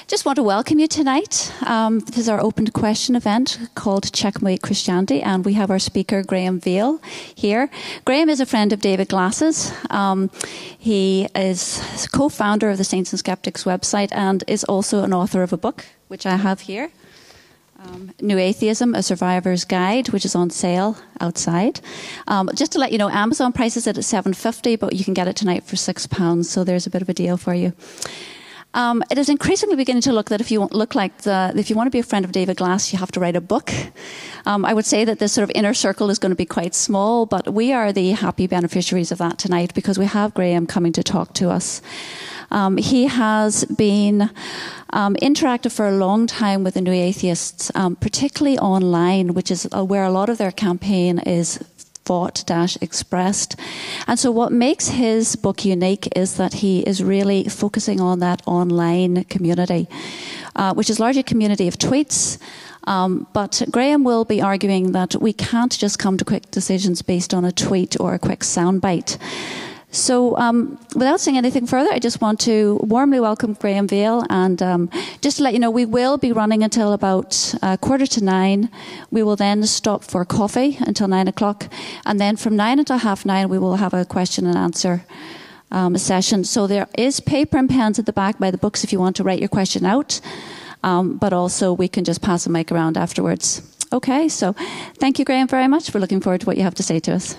Just want to welcome you tonight. This is our open question event called Checkmate Christianity, and we have our speaker, Graham Vail, here. Graham is a friend of David Glass's. He is co-founder of the Saints and Skeptics website and is also an author of a book, which I have here. New Atheism, A Survivor's Guide, which is on sale outside. Just to let you know, Amazon prices it at $7.50, but you can get it tonight for £6, so there's a bit of a deal for you. It is increasingly beginning to look that if you want to be a friend of David Glass, you have to write a book. I would say that this sort of inner circle is going to be quite small, but we are the happy beneficiaries of that tonight because we have Graham coming to talk to us. He has been interactive for a long time with the New Atheists, particularly online, which is where a lot of their campaign is fought-expressed. And so what makes his book unique is that he is really focusing on that online community, which is largely a community of tweets. But Graham will be arguing that we can't just come to quick decisions based on a tweet or a quick soundbite. So without saying anything further, I just want to warmly welcome Graham Vail. And just to let you know, we will be running until about 9:15. We will then stop for coffee until 9 o'clock. And then from 9 until 9:30, we will have a question and answer session. So there is paper and pens at the back by the books if you want to write your question out. But also we can just pass the mic around afterwards. Okay, so thank you, Graham, very much. We're looking forward to what you have to say to us.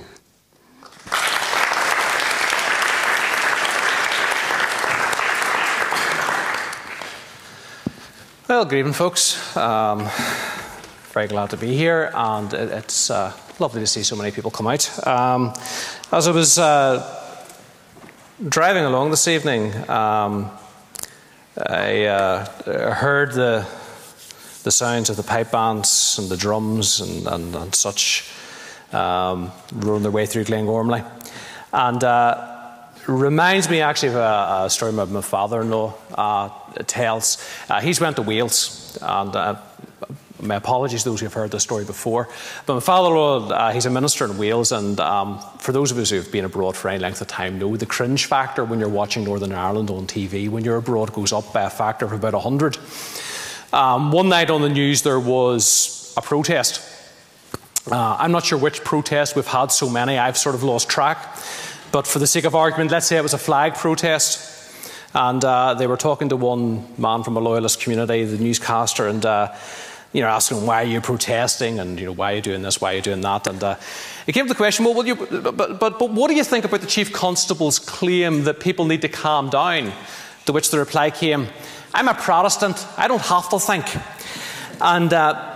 Well, good evening, folks. Very glad to be here, and it's lovely to see so many people come out. As I was driving along this evening, I heard the sounds of the pipe bands and the drums and such rolling their way through Glengormley, and reminds me actually of a story my father-in-law tells. He's went to Wales, and my apologies to those who have heard this story before, but my father-in-law, he's a minister in Wales, and for those of us who have been abroad for any length of time know the cringe factor when you're watching Northern Ireland on TV when you're abroad goes up by a factor of about 100. One night on the news there was a protest. I'm not sure which protest, we've had so many I've sort of lost track. But for the sake of argument, let's say it was a flag protest. And they were talking to one man from a loyalist community, the newscaster, and asking him, why are you protesting? And why are you doing this? Why are you doing that? And it came to the question, well, but what do you think about the Chief Constable's claim that people need to calm down? To which the reply came, I'm a Protestant, I don't have to think. And that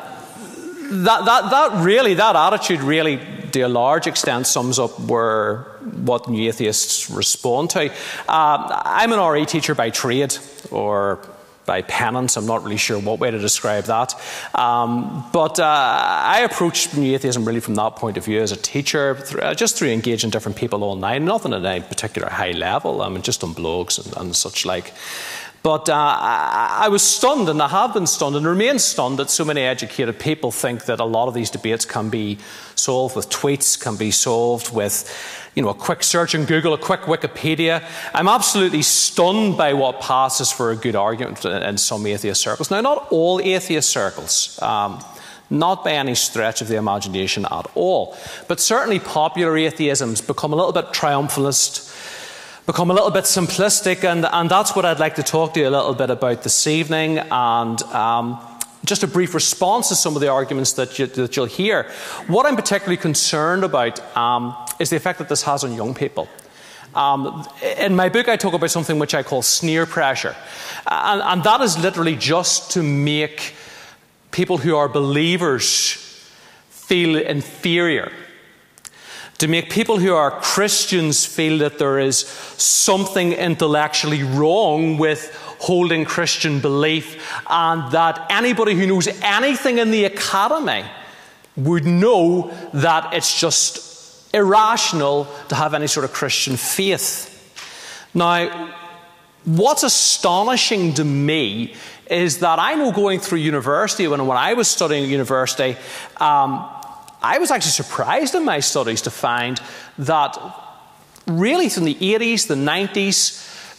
attitude really, to a large extent, sums up what New Atheists respond to. I'm an RE teacher by trade, or by penance. I'm not really sure what way to describe that. But I approach New Atheism really from that point of view as a teacher, just through engaging different people online, nothing at any particular high level, just on blogs and such like. But I was stunned, and I have been stunned, and remain stunned that so many educated people think that a lot of these debates can be solved with tweets, can be solved with, a quick search in Google, a quick Wikipedia. I'm absolutely stunned by what passes for a good argument in some atheist circles. Now, not all atheist circles, not by any stretch of the imagination at all, but certainly popular atheism's become a little bit triumphalist, become a little bit simplistic, and that's what I'd like to talk to you a little bit about this evening, and just a brief response to some of the arguments that you'll hear. What I'm particularly concerned about is the effect that this has on young people. In my book I talk about something which I call sneer pressure, and that is literally just to make people who are believers feel inferior, to make people who are Christians feel that there is something intellectually wrong with holding Christian belief, and that anybody who knows anything in the academy would know that it's just irrational to have any sort of Christian faith. Now, what's astonishing to me is that I know going through university, when I was studying at university, I was actually surprised in my studies to find that really from the 80s, the 90s,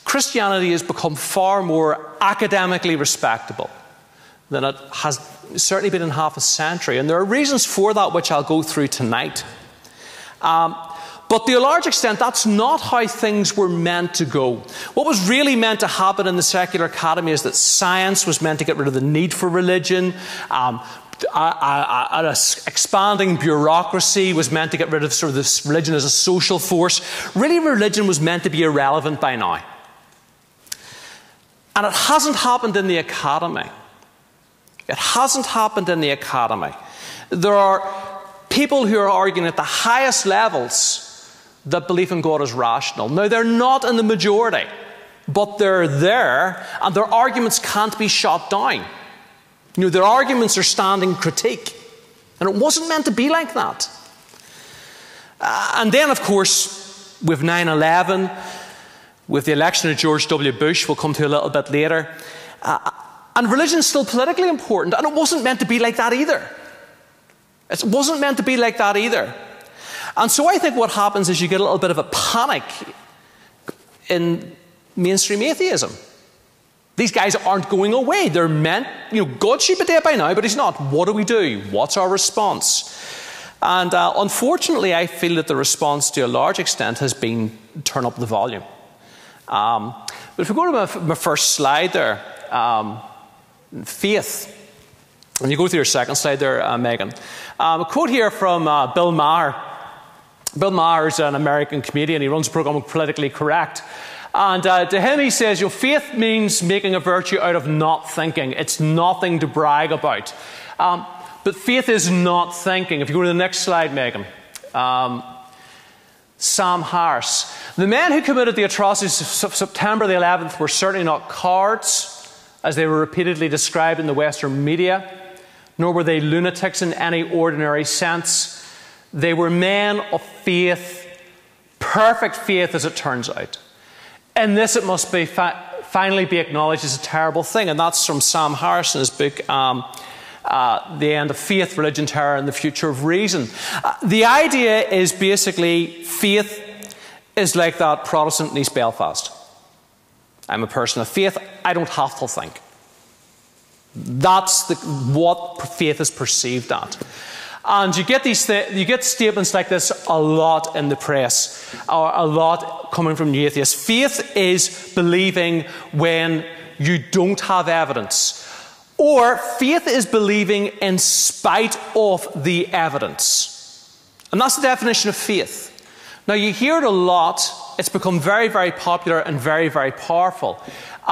Christianity has become far more academically respectable than it has certainly been in half a century. And there are reasons for that which I'll go through tonight. But to a large extent, that's not how things were meant to go. What was really meant to happen in the secular academy is that science was meant to get rid of the need for religion. An expanding bureaucracy was meant to get rid of sort of this religion as a social force. Really, religion was meant to be irrelevant by now. And it hasn't happened in the academy. It hasn't happened in the academy. There are people who are arguing at the highest levels that belief in God is rational. Now, they're not in the majority, but they're there, and their arguments can't be shot down. You know, their arguments are standing critique, and it wasn't meant to be like that. And then, of course, with 9/11, with the election of George W. Bush, we'll come to a little bit later, and religion is still politically important, and it wasn't meant to be like that either. It wasn't meant to be like that either. And so I think what happens is you get a little bit of a panic in mainstream atheism. These guys aren't going away. They're meant, God should be dead by now, but he's not. What do we do? What's our response? And unfortunately, I feel that the response to a large extent has been turn up the volume. But if we go to my first slide there, faith. And you go to your second slide there, Megan. A quote here from Bill Maher. Bill Maher is an American comedian. He runs a program called Politically Correct. And to him he says, faith means making a virtue out of not thinking. It's nothing to brag about. But faith is not thinking. If you go to the next slide, Megan. Sam Harris. The men who committed the atrocities of September the 11th were certainly not cowards, as they were repeatedly described in the Western media, nor were they lunatics in any ordinary sense. They were men of faith, perfect faith as it turns out. And this, it must be finally be acknowledged, as a terrible thing. And that's from Sam Harris in his book, The End of Faith, Religion, Terror, and the Future of Reason. The idea is basically faith is like that Protestant in East Belfast. I'm a person of faith. I don't have to think. That's what faith is perceived at. And you get statements like this a lot in the press, or a lot coming from new atheists. Faith is believing when you don't have evidence. Or faith is believing in spite of the evidence. And that's the definition of faith. Now, you hear it a lot. It's become very, very popular and very, very powerful.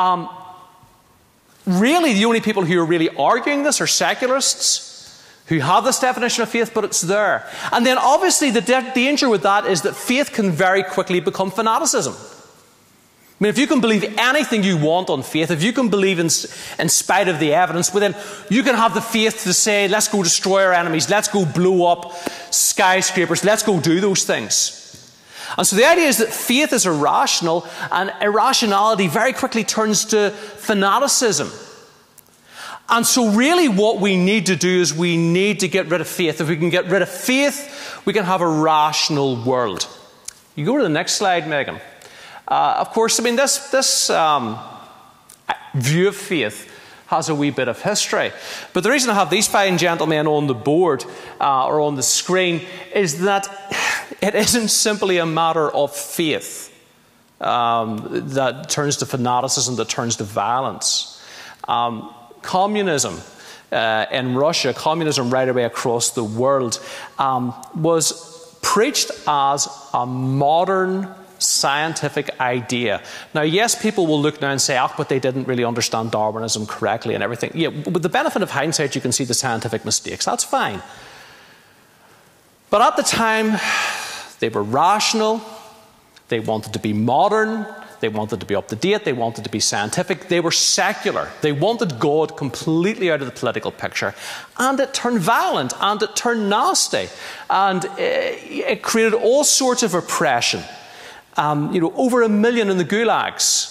Really, the only people who are really arguing this are secularists who have this definition of faith, but it's there. And then obviously the danger with that is that faith can very quickly become fanaticism. I mean, if you can believe anything you want on faith, if you can believe in spite of the evidence, well then you can have the faith to say, let's go destroy our enemies, let's go blow up skyscrapers, let's go do those things. And so the idea is that faith is irrational, and irrationality very quickly turns to fanaticism. And so really what we need to do is we need to get rid of faith. If we can get rid of faith, we can have a rational world. You go to the next slide, Megan. Of course, I mean, this view of faith has a wee bit of history. But the reason I have these fine gentlemen on the board or on the screen is that it isn't simply a matter of faith that turns to fanaticism, that turns to violence. Communism in Russia, communism right away across the world, was preached as a modern scientific idea. Now, yes, people will look now and say, but they didn't really understand Darwinism correctly and everything. Yeah, with the benefit of hindsight, you can see the scientific mistakes. That's fine. But at the time, they were rational. They wanted to be modern. They wanted to be up to date. They wanted to be scientific. They were secular. They wanted God completely out of the political picture. And it turned violent, and it turned nasty. And it created all sorts of oppression. Over 1 million in the gulags.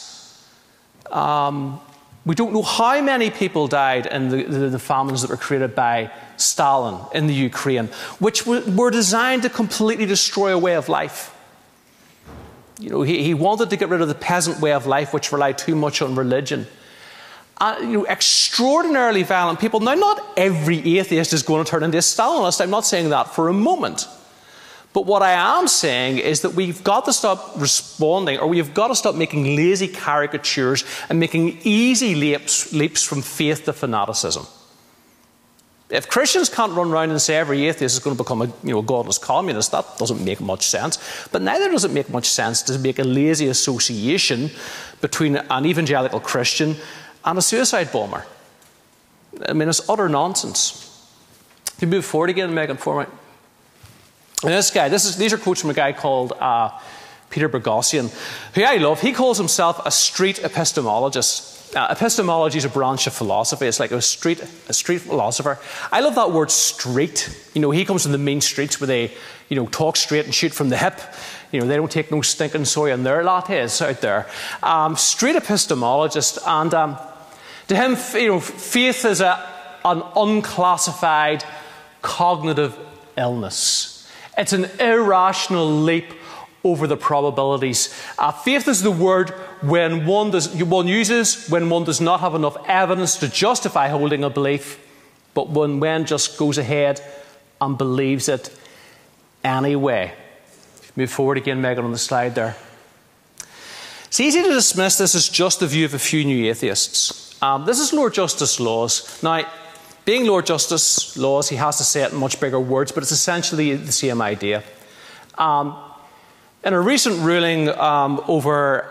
We don't know how many people died in the famines that were created by Stalin in the Ukraine, which were designed to completely destroy a way of life. He wanted to get rid of the peasant way of life, which relied too much on religion. Extraordinarily violent people. Now, not every atheist is going to turn into a Stalinist. I'm not saying that for a moment. But what I am saying is that we've got to stop responding, or we've got to stop making lazy caricatures and making easy leaps from faith to fanaticism. If Christians can't run around and say every atheist is going to become a godless communist, that doesn't make much sense. But neither does it make much sense to make a lazy association between an evangelical Christian and a suicide bomber. I mean, it's utter nonsense. Can you move forward again, Megan, for me? And this guy, these are quotes from a guy called Peter Boghossian, who I love. He calls himself a street epistemologist. Epistemology is a branch of philosophy. It's like a street philosopher. I love that word street. He comes from the mean streets where they, talk straight and shoot from the hip. They don't take no stinking soy in their lattes out there. Street epistemologist, and to him, faith is an unclassified cognitive illness. It's an irrational leap over the probabilities. Faith is the word when one uses when one does not have enough evidence to justify holding a belief, but when one just goes ahead and believes it anyway. Move forward again, Megan, on the slide there. It's easy to dismiss this as just the view of a few new atheists. This is Lord Justice Laws. Now, being Lord Justice Laws, he has to say it in much bigger words, but it's essentially the same idea. In a recent ruling over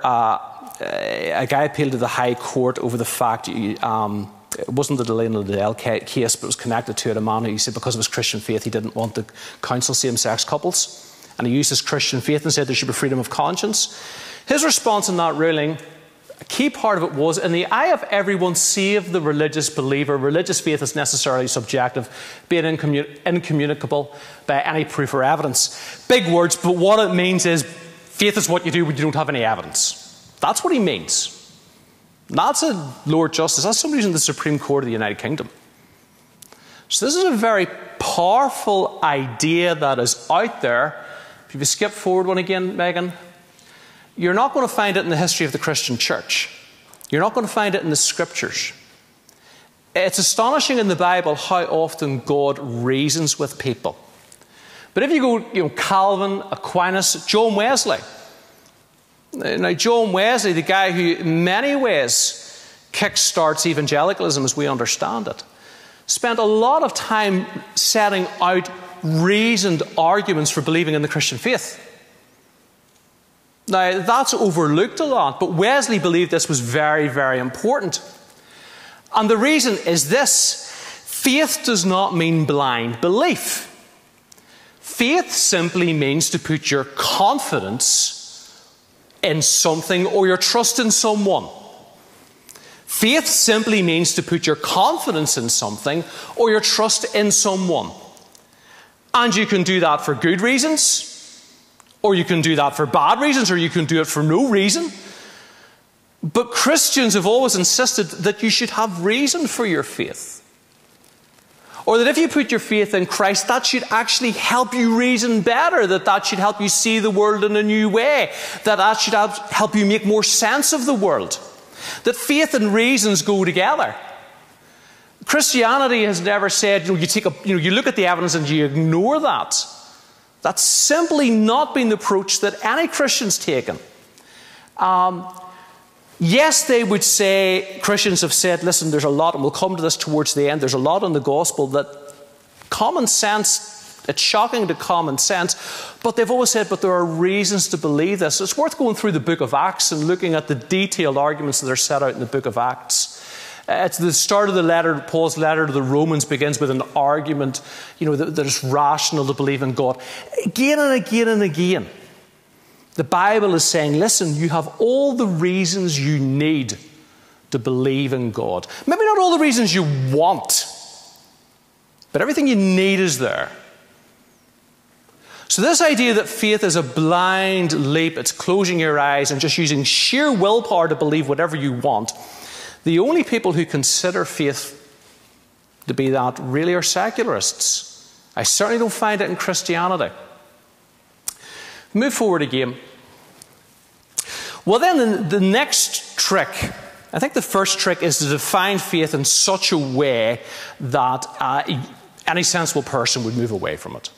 a guy appealed to the High Court over the fact it wasn't the Delano Liddell case, but it was connected to it. A man who said because of his Christian faith he didn't want to counsel same-sex couples, and he used his Christian faith and said there should be freedom of conscience. His response in that ruling, a key part of it was, in the eye of everyone save the religious believer, religious faith is necessarily subjective, being incommunicable by any proof or evidence. Big words, but what it means is faith is what you do when you don't have any evidence. That's what he means. That's a Lord Justice. That's somebody who's in the Supreme Court of the United Kingdom. So this is a very powerful idea that is out there. If you skip forward one again, Megan, you're not going to find it in the history of the Christian church. You're not going to find it in the scriptures. It's astonishing in the Bible how often God reasons with people. But if you go, Calvin, Aquinas, John Wesley. Now, John Wesley, the guy who in many ways kickstarts evangelicalism as we understand it, spent a lot of time setting out reasoned arguments for believing in the Christian faith. Now, that's overlooked a lot, but Wesley believed this was very, very important. And the reason is this: faith does not mean blind belief. Faith simply means to put your confidence in something or your trust in someone. Faith simply means to put your confidence in something or your trust in someone. And you can do that for good reasons, or you can do that for bad reasons, or you can do it for no reason. But Christians have always insisted that you should have reason for your faith. Or that if you put your faith in Christ, that should actually help you reason better, that should help you see the world in a new way, that should help you make more sense of the world. That faith and reasons go together. Christianity has never said, you look at the evidence and you ignore that. That's simply not been the approach that any Christian's taken. Yes, they would say, Christians have said, listen, there's a lot, and we'll come to this towards the end, there's a lot in the gospel that common sense, it's shocking to common sense, but they've always said, but there are reasons to believe this. It's worth going through the book of Acts and looking at the detailed arguments that are set out in the book of Acts. It's the start of the letter, Paul's letter to the Romans begins with an argument, that it's rational to believe in God. Again and again and again, the Bible is saying, listen, you have all the reasons you need to believe in God. Maybe not all the reasons you want, but everything you need is there. So this idea that faith is a blind leap, it's closing your eyes and just using sheer willpower to believe whatever you want, the only people who consider faith to be that really are secularists. I certainly don't find it in Christianity. Move forward again. Well, then the next trick, I think the first trick is to define faith in such a way that any sensible person would move away from it.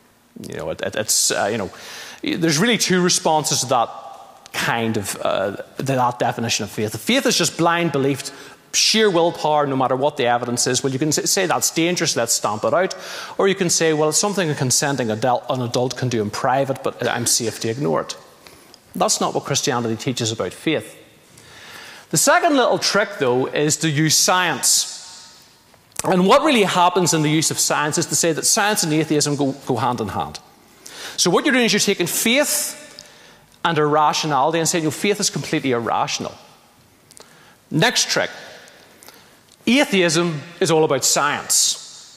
There's really two responses to that kind of that definition of faith. Faith is just blind belief, sheer willpower, no matter what the evidence is. Well, you can say that's dangerous, let's stamp it out. Or you can say, well, it's something a consenting an adult can do in private, but I'm safe to ignore it. That's not what Christianity teaches about faith. The second little trick, though, is to use science. And what really happens in the use of science is to say that science and atheism go hand in hand. So what you're doing is you're taking faith and irrationality and saying, faith is completely irrational. Next trick. Atheism is all about science.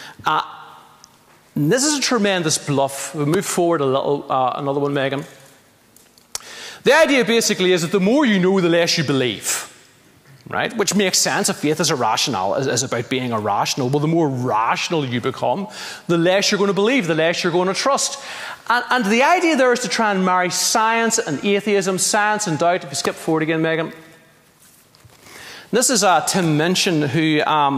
This is a tremendous bluff. We'll move forward a little. Another one, Megan. The idea basically is that the more you know, the less you believe. Right? Which makes sense if faith is irrational, is about being irrational. Well, the more rational you become, the less you're going to believe, the less you're going to trust. And the idea there is to try and marry science and atheism, science and doubt. If you skip forward again, Megan. This is Tim Minchin, who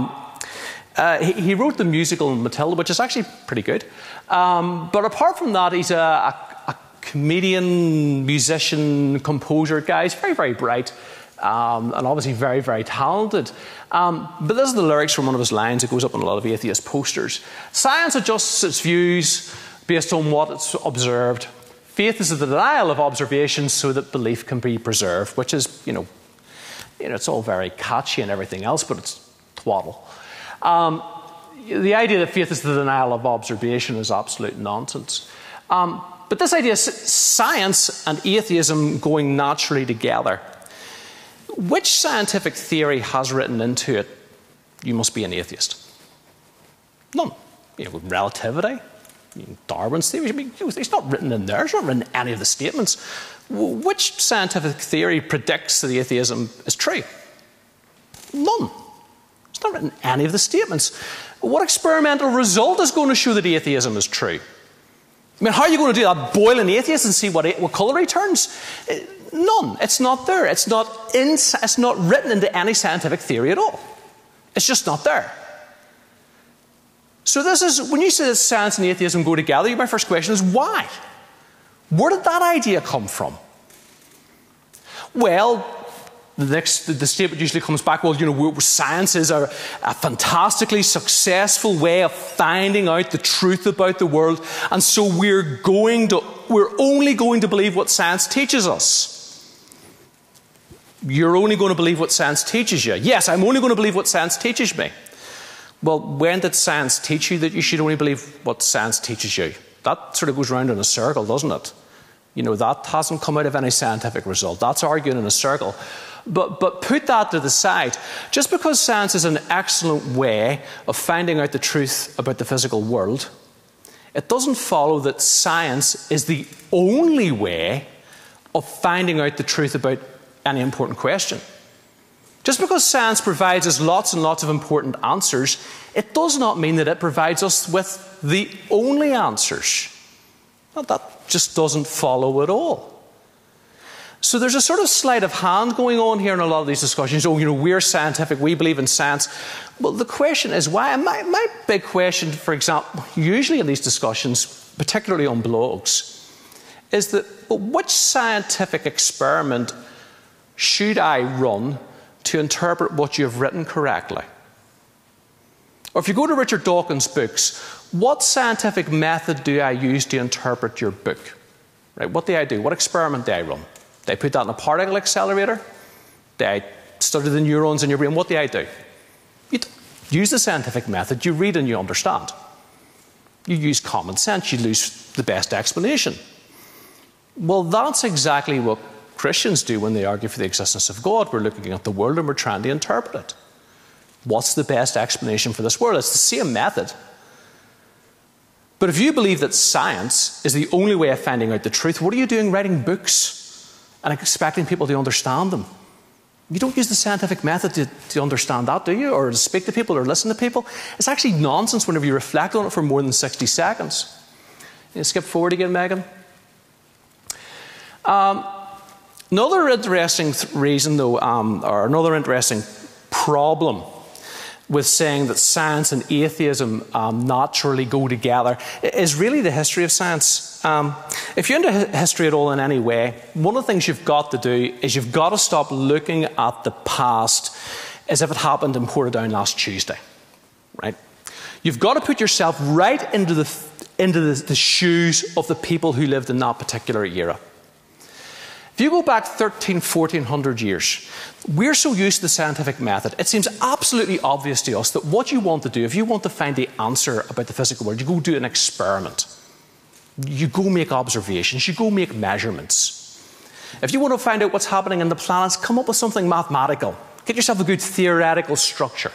he wrote the musical Matilda, which is actually pretty good. But apart from that, he's a comedian, musician, composer guy. He's very, very bright. And obviously very, very talented. But this is the lyrics from one of his lines. It goes up on a lot of atheist posters. Science adjusts its views based on what it's observed. Faith is the denial of observation so that belief can be preserved, which is, it's all very catchy and everything else, but it's twaddle. The idea that faith is the denial of observation is absolute nonsense. But this idea of science and atheism going naturally together. Which scientific theory has written into it, you must be an atheist? None. Relativity, Darwin's theory, it's not written in there. It's not written in any of the statements. Which scientific theory predicts that atheism is true? None. It's not written in any of the statements. What experimental result is going to show that atheism is true? How are you going to do that? Boil an atheist and see what colour he turns? None. It's not there. It's not written into any scientific theory at all. It's just not there. So this is, when you say that science and atheism go together, my first question is why? Where did that idea come from? Well, the statement usually comes back, science is a fantastically successful way of finding out the truth about the world, and so we're only going to believe what science teaches us. You're only going to believe what science teaches you. Yes, I'm only going to believe what science teaches me. Well, when did science teach you that you should only believe what science teaches you? That sort of goes round in a circle, doesn't it? That hasn't come out of any scientific result. That's arguing in a circle. But put that to the side. Just because science is an excellent way of finding out the truth about the physical world, it doesn't follow that science is the only way of finding out the truth about any important question. Just because science provides us lots and lots of important answers, it does not mean that it provides us with the only answers. Well, that just doesn't follow at all. So there's a sort of sleight of hand going on here in a lot of these discussions. We're scientific, we believe in science. Well, the question is why? And my big question, for example, usually in these discussions, particularly on blogs, is that which scientific experiment should I run to interpret what you have written correctly? Or if you go to Richard Dawkins' books, what scientific method do I use to interpret your book? Right? What do I do? What experiment do I run? Do I put that in a particle accelerator? Do I study the neurons in your brain? What do I do? You use the scientific method. You read and you understand. You use common sense. You use the best explanation. Well, that's exactly what Christians do when they argue for the existence of God. We're looking at the world and we're trying to interpret it. What's the best explanation for this world? It's the same method. But if you believe that science is the only way of finding out the truth, what are you doing writing books and expecting people to understand them? You don't use the scientific method to understand that, do you? Or to speak to people or listen to people? It's actually nonsense whenever you reflect on it for more than 60 seconds. You skip forward again, Megan. Another interesting reason, though, or another interesting problem with saying that science and atheism naturally go together is really the history of science. If you're into history at all in any way, one of the things you've got to do is you've got to stop looking at the past as if it happened in Portadown last Tuesday, right? You've got to put yourself right into the shoes of the people who lived in that particular era. If you go back 1400 years, we're so used to the scientific method, it seems absolutely obvious to us that what you want to do, if you want to find the answer about the physical world, you go do an experiment. You go make observations, you go make measurements. If you want to find out what's happening in the planets, come up with something mathematical. Get yourself a good theoretical structure.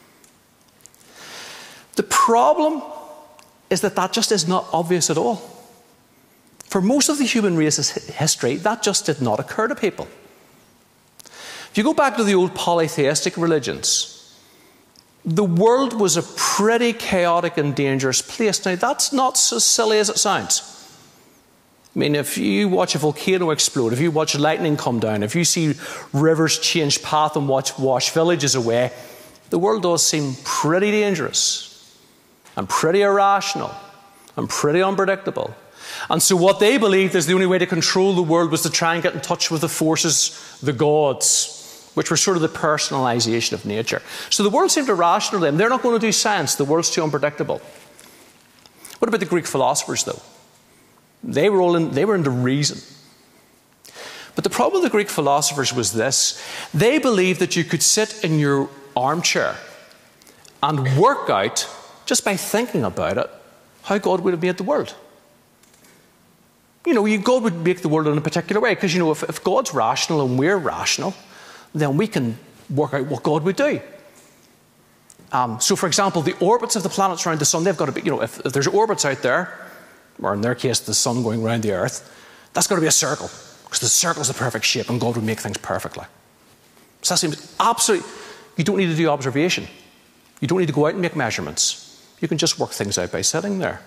The problem is that just is not obvious at all. For most of the human race's history, that just did not occur to people. If you go back to the old polytheistic religions, the world was a pretty chaotic and dangerous place. Now, that's not so silly as it sounds. I mean, if you watch a volcano explode, if you watch lightning come down, if you see rivers change path and wash villages away, the world does seem pretty dangerous and pretty irrational and pretty unpredictable. And so what they believed is the only way to control the world was to try and get in touch with the forces, the gods, which were sort of the personalization of nature. So the world seemed irrational to them. They're not going to do science. The world's too unpredictable. What about the Greek philosophers, though? They were into reason. But the problem with the Greek philosophers was this. They believed that you could sit in your armchair and work out, just by thinking about it, how God would have made the world. You know, God would make the world in a particular way, because, you know, if God's rational and we're rational, then we can work out what God would do. So, for example, the orbits of the planets around the sun, they've got to be, you know, if there's orbits out there, or in their case, the sun going around the earth, that's got to be a circle, because the circle is the perfect shape, and God would make things perfectly. So that seems absolutely, you don't need to do observation. You don't need to go out and make measurements. You can just work things out by sitting there.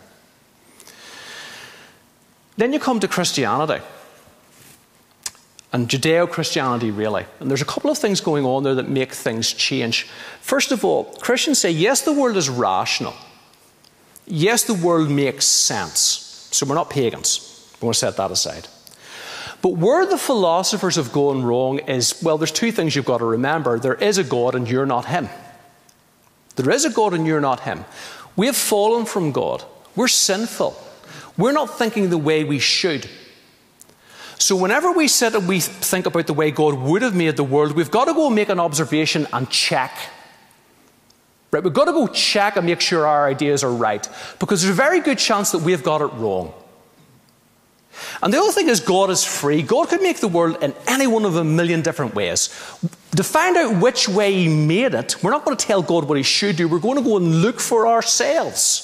Then you come to Christianity, and Judeo-Christianity, really. And there's a couple of things going on there that make things change. First of all, Christians say, yes, the world is rational. Yes, the world makes sense. So we're not pagans. We want to set that aside. But where the philosophers have gone wrong is, well, there's two things you've got to remember. There is a God and you're not him. There is a God and you're not him. We have fallen from God. We're sinful. We're not thinking the way we should. So whenever we sit and we think about the way God would have made the world, we've got to go and make an observation and check. Right? We've got to go check and make sure our ideas are right, because there's a very good chance that we've got it wrong. And the other thing is, God is free. God could make the world in any one of a million different ways. To find out which way he made it, we're not going to tell God what he should do. We're going to go and look for ourselves.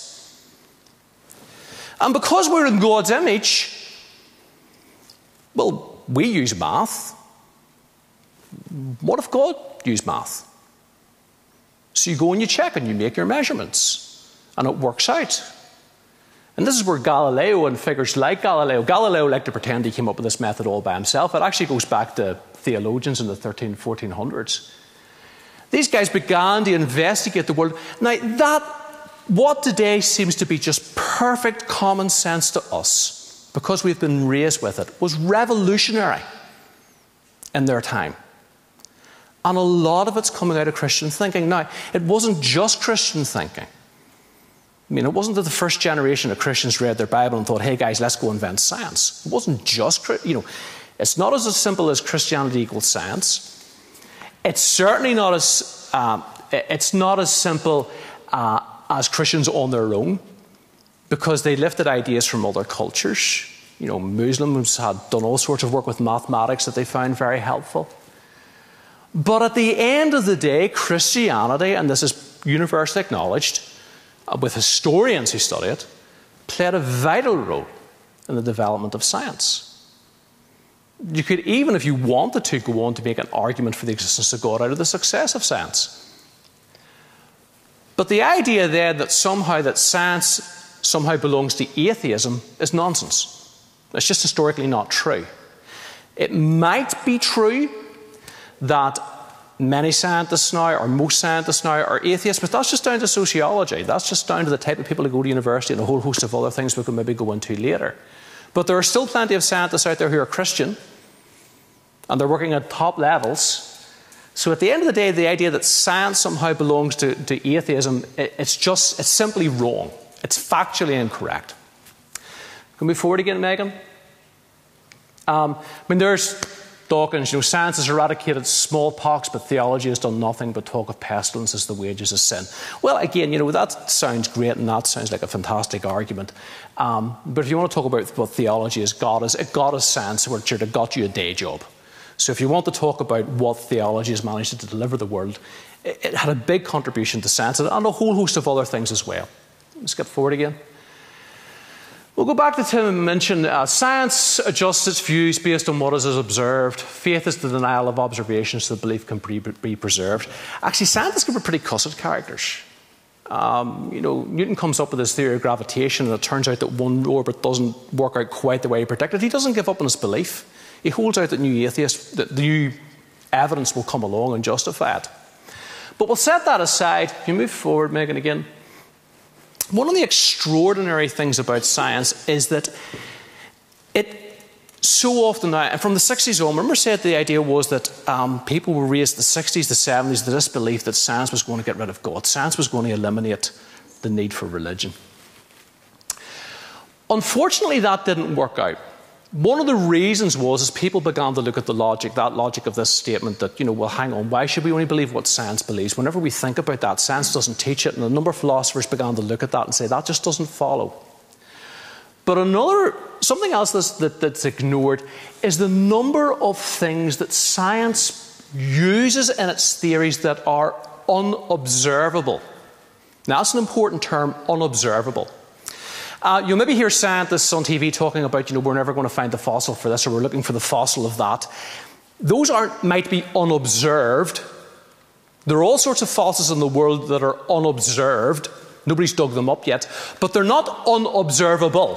And because we're in God's image, well, we use math. What if God used math? So you go and you check and you make your measurements, and it works out. And this is where Galileo and figures like Galileo liked to pretend he came up with this method all by himself. It actually goes back to theologians in the 1400s. These guys began to investigate the world. Now, what today seems to be just perfect common sense to us, because we've been raised with it, was revolutionary in their time. And a lot of it's coming out of Christian thinking. Now, it wasn't just Christian thinking. I mean, it wasn't that the first generation of Christians read their Bible and thought, hey guys, let's go invent science. It wasn't just, it's not as simple as Christianity equals science. It's certainly not as simple as Christians on their own, because they lifted ideas from other cultures. You know, Muslims had done all sorts of work with mathematics that they found very helpful. But at the end of the day, Christianity, and this is universally acknowledged, with historians who study it, played a vital role in the development of science. You could even, if you wanted to, go on to make an argument for the existence of God out of the success of science. But the idea then that science somehow belongs to atheism is nonsense. It's just historically not true. It might be true that many scientists now, or most scientists now, are atheists, but that's just down to sociology. That's just down to the type of people who go to university and a whole host of other things we can maybe go into later. But there are still plenty of scientists out there who are Christian, and they're working at top levels. So at the end of the day, the idea that science somehow belongs to atheism, it's simply wrong. It's factually incorrect. Can we move forward again, Megan? There's Dawkins, science has eradicated smallpox, but theology has done nothing but talk of pestilence as the wages of sin. Well, again, that sounds great and that sounds like a fantastic argument. But if you want to talk about what theology is, God is science, which would have got you a day job. So if you want to talk about what theology has managed to deliver the world, it had a big contribution to science and a whole host of other things as well. Skip forward again. We'll go back to Tim and mention science adjusts its views based on what is observed. Faith is the denial of observation so that belief can be preserved. Actually, scientists can be pretty cussed characters. Newton comes up with his theory of gravitation, and it turns out that one orbit doesn't work out quite the way he predicted. He doesn't give up on his belief. He holds out that new evidence will come along and justify it. But we'll set that aside. If you move forward, Megan, again. One of the extraordinary things about science is that it so often now, and from the 60s on, remember I said the idea was that people were raised in the 60s, the 70s, to this belief that science was going to get rid of God. Science was going to eliminate the need for religion. Unfortunately, that didn't work out. One of the reasons was people began to look at that logic of this statement that, well, hang on, why should we only believe what science believes? Whenever we think about that, science doesn't teach it, and a number of philosophers began to look at that and say that just doesn't follow. But something else that's ignored is the number of things that science uses in its theories that are unobservable. Now, that's an important term, unobservable. You'll maybe hear scientists on TV talking about, we're never going to find the fossil for this, or we're looking for the fossil of that. Those might be unobserved. There are all sorts of fossils in the world that are unobserved. Nobody's dug them up yet, but they're not unobservable.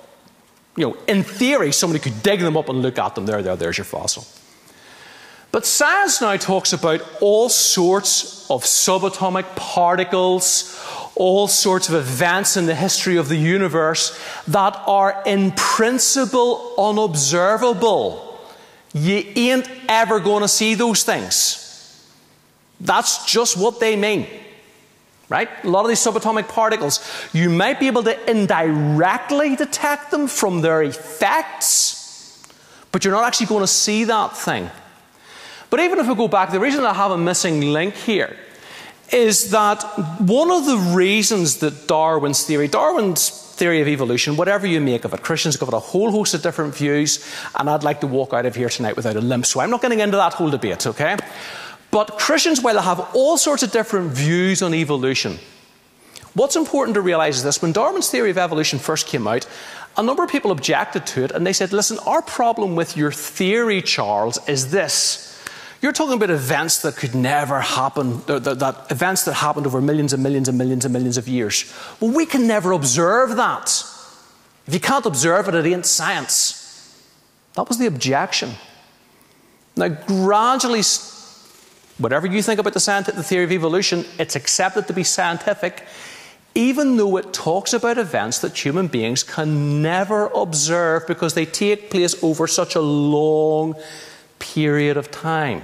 In theory, somebody could dig them up and look at them. There's your fossil. But science now talks about all sorts of subatomic particles, all sorts of events in the history of the universe that are in principle unobservable. You ain't ever going to see those things. That's just what they mean. Right? A lot of these subatomic particles, you might be able to indirectly detect them from their effects, but you're not actually going to see that thing. But even if we go back, the reason I have a missing link here is that one of the reasons that Darwin's theory of evolution, whatever you make of it, Christians give it a whole host of different views, and I'd like to walk out of here tonight without a limp, so I'm not getting into that whole debate, okay? But Christians, while they have all sorts of different views on evolution, what's important to realise is this: when Darwin's theory of evolution first came out, a number of people objected to it, and they said, listen, our problem with your theory, Charles, is this. You're talking about events that could never happen, that events that happened over millions and millions and millions and millions of years. Well, we can never observe that. If you can't observe it, it ain't science. That was the objection. Now, gradually, whatever you think about the theory of evolution, it's accepted to be scientific, even though it talks about events that human beings can never observe because they take place over such a long period of time.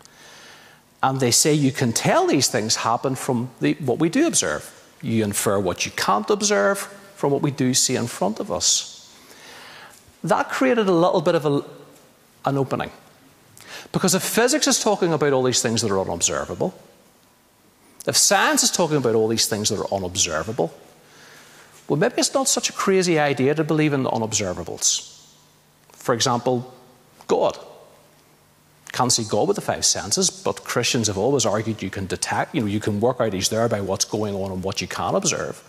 And they say you can tell these things happen from what we do observe. You infer what you can't observe from what we do see in front of us. That created a little bit of an opening. Because if physics is talking about all these things that are unobservable, if science is talking about all these things that are unobservable, well, maybe it's not such a crazy idea to believe in the unobservables. For example, God. Can't see God with the five senses, but Christians have always argued you can detect, you can work out He's there by what's going on and what you can observe.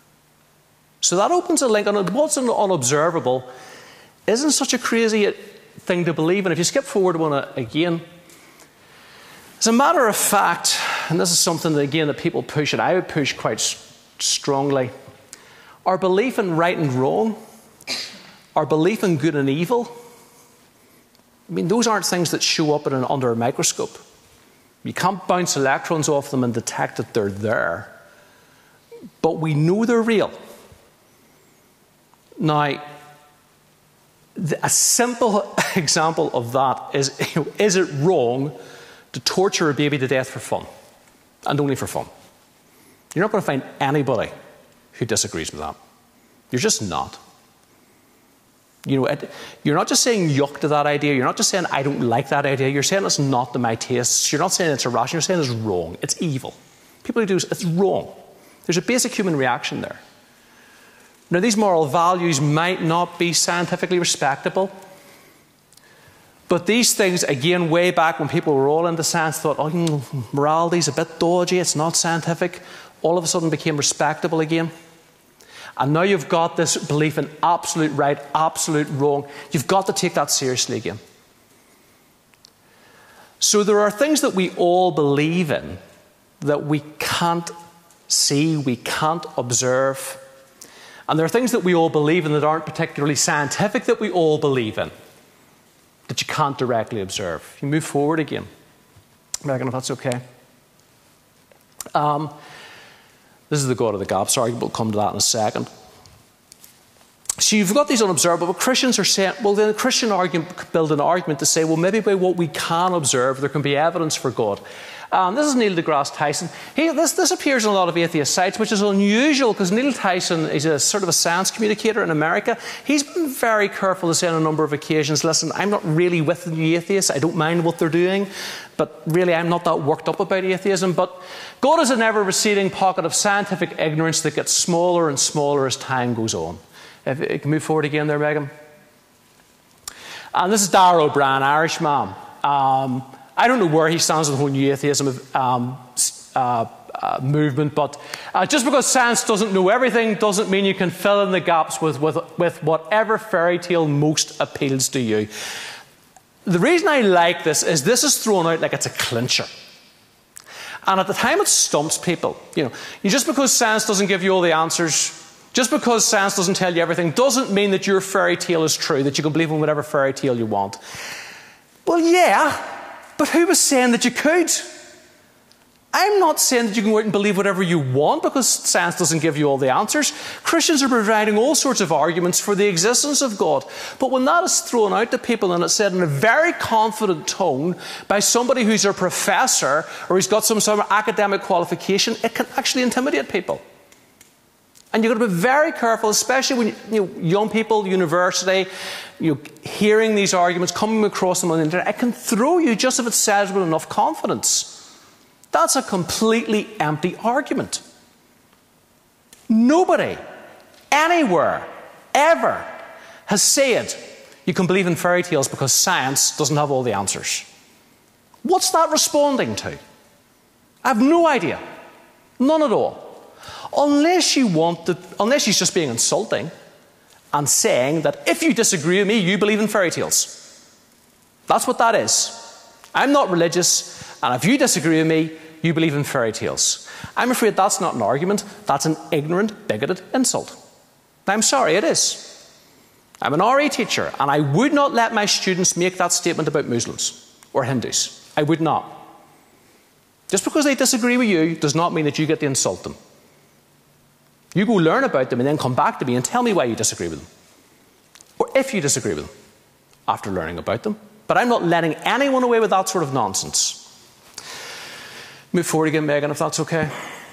So that opens a link, and what's unobservable isn't such a crazy thing to believe in. If you skip forward one again, as a matter of fact, and this is something that again that people push, and I would push quite strongly, our belief in right and wrong, our belief in good and evil, I mean, those aren't things that show up under a microscope. You can't bounce electrons off them and detect that they're there. But we know they're real. Now, a simple example of that is it wrong to torture a baby to death for fun? And only for fun. You're not going to find anybody who disagrees with that. You're just not. You're not just saying yuck to that idea. You're not just saying I don't like that idea. You're saying it's not to my tastes. You're not saying it's irrational. You're saying it's wrong. It's evil. People who do it's wrong. There's a basic human reaction there. Now, these moral values might not be scientifically respectable, but these things, again, way back when people were all into science, thought, oh, morality's a bit dodgy, it's not scientific, all of a sudden became respectable again. And now you've got this belief in absolute right, absolute wrong. You've got to take that seriously again. So there are things that we all believe in that we can't see, we can't observe. And there are things that we all believe in that aren't particularly scientific that we all believe in, that you can't directly observe. You move forward again. Megan, if that's okay. This is the God of the gaps argument. We'll come to that in a second. So you've got these unobservable, but Christians are saying, well, then the Christian argument could build an argument to say, well, maybe by what we can observe, there can be evidence for God. This is Neil deGrasse Tyson. This appears in a lot of atheist sites, which is unusual because Neil Tyson is a sort of a science communicator in America. He's been very careful to say on a number of occasions, listen, I'm not really with the atheists. I don't mind what they're doing, but really I'm not that worked up about atheism. But God is an ever-receding pocket of scientific ignorance that gets smaller and smaller as time goes on. If you can move forward again there, Megan. And this is Dara O'Brien, Irishman. I don't know where he stands on the whole new atheism movement, but just because science doesn't know everything doesn't mean you can fill in the gaps with whatever fairy tale most appeals to you. The reason I like this is thrown out like it's a clincher. And at the time it stumps people. Just because science doesn't give you all the answers, just because science doesn't tell you everything, doesn't mean that your fairy tale is true, that you can believe in whatever fairy tale you want. Well, yeah. But who was saying that you could? I'm not saying that you can go out and believe whatever you want because science doesn't give you all the answers. Christians are providing all sorts of arguments for the existence of God. But when that is thrown out to people and it's said in a very confident tone by somebody who's a professor or who's got some sort of academic qualification, it can actually intimidate people. And you've got to be very careful, especially when young people, university, hearing these arguments, coming across them on the internet. It can throw you just if it's said with enough confidence. That's a completely empty argument. Nobody, anywhere, ever has said you can believe in fairy tales because science doesn't have all the answers. What's that responding to? I have no idea. None at all. Unless she's just being insulting and saying that if you disagree with me, you believe in fairy tales. That's what that is. I'm not religious, and if you disagree with me, you believe in fairy tales. I'm afraid that's not an argument. That's an ignorant, bigoted insult. I'm sorry, it is. I'm an RE teacher, and I would not let my students make that statement about Muslims or Hindus. I would not. Just because they disagree with you does not mean that you get to insult them. You go learn about them and then come back to me and tell me why you disagree with them. Or if you disagree with them after learning about them. But I'm not letting anyone away with that sort of nonsense. Move forward again, Megan, if that's okay.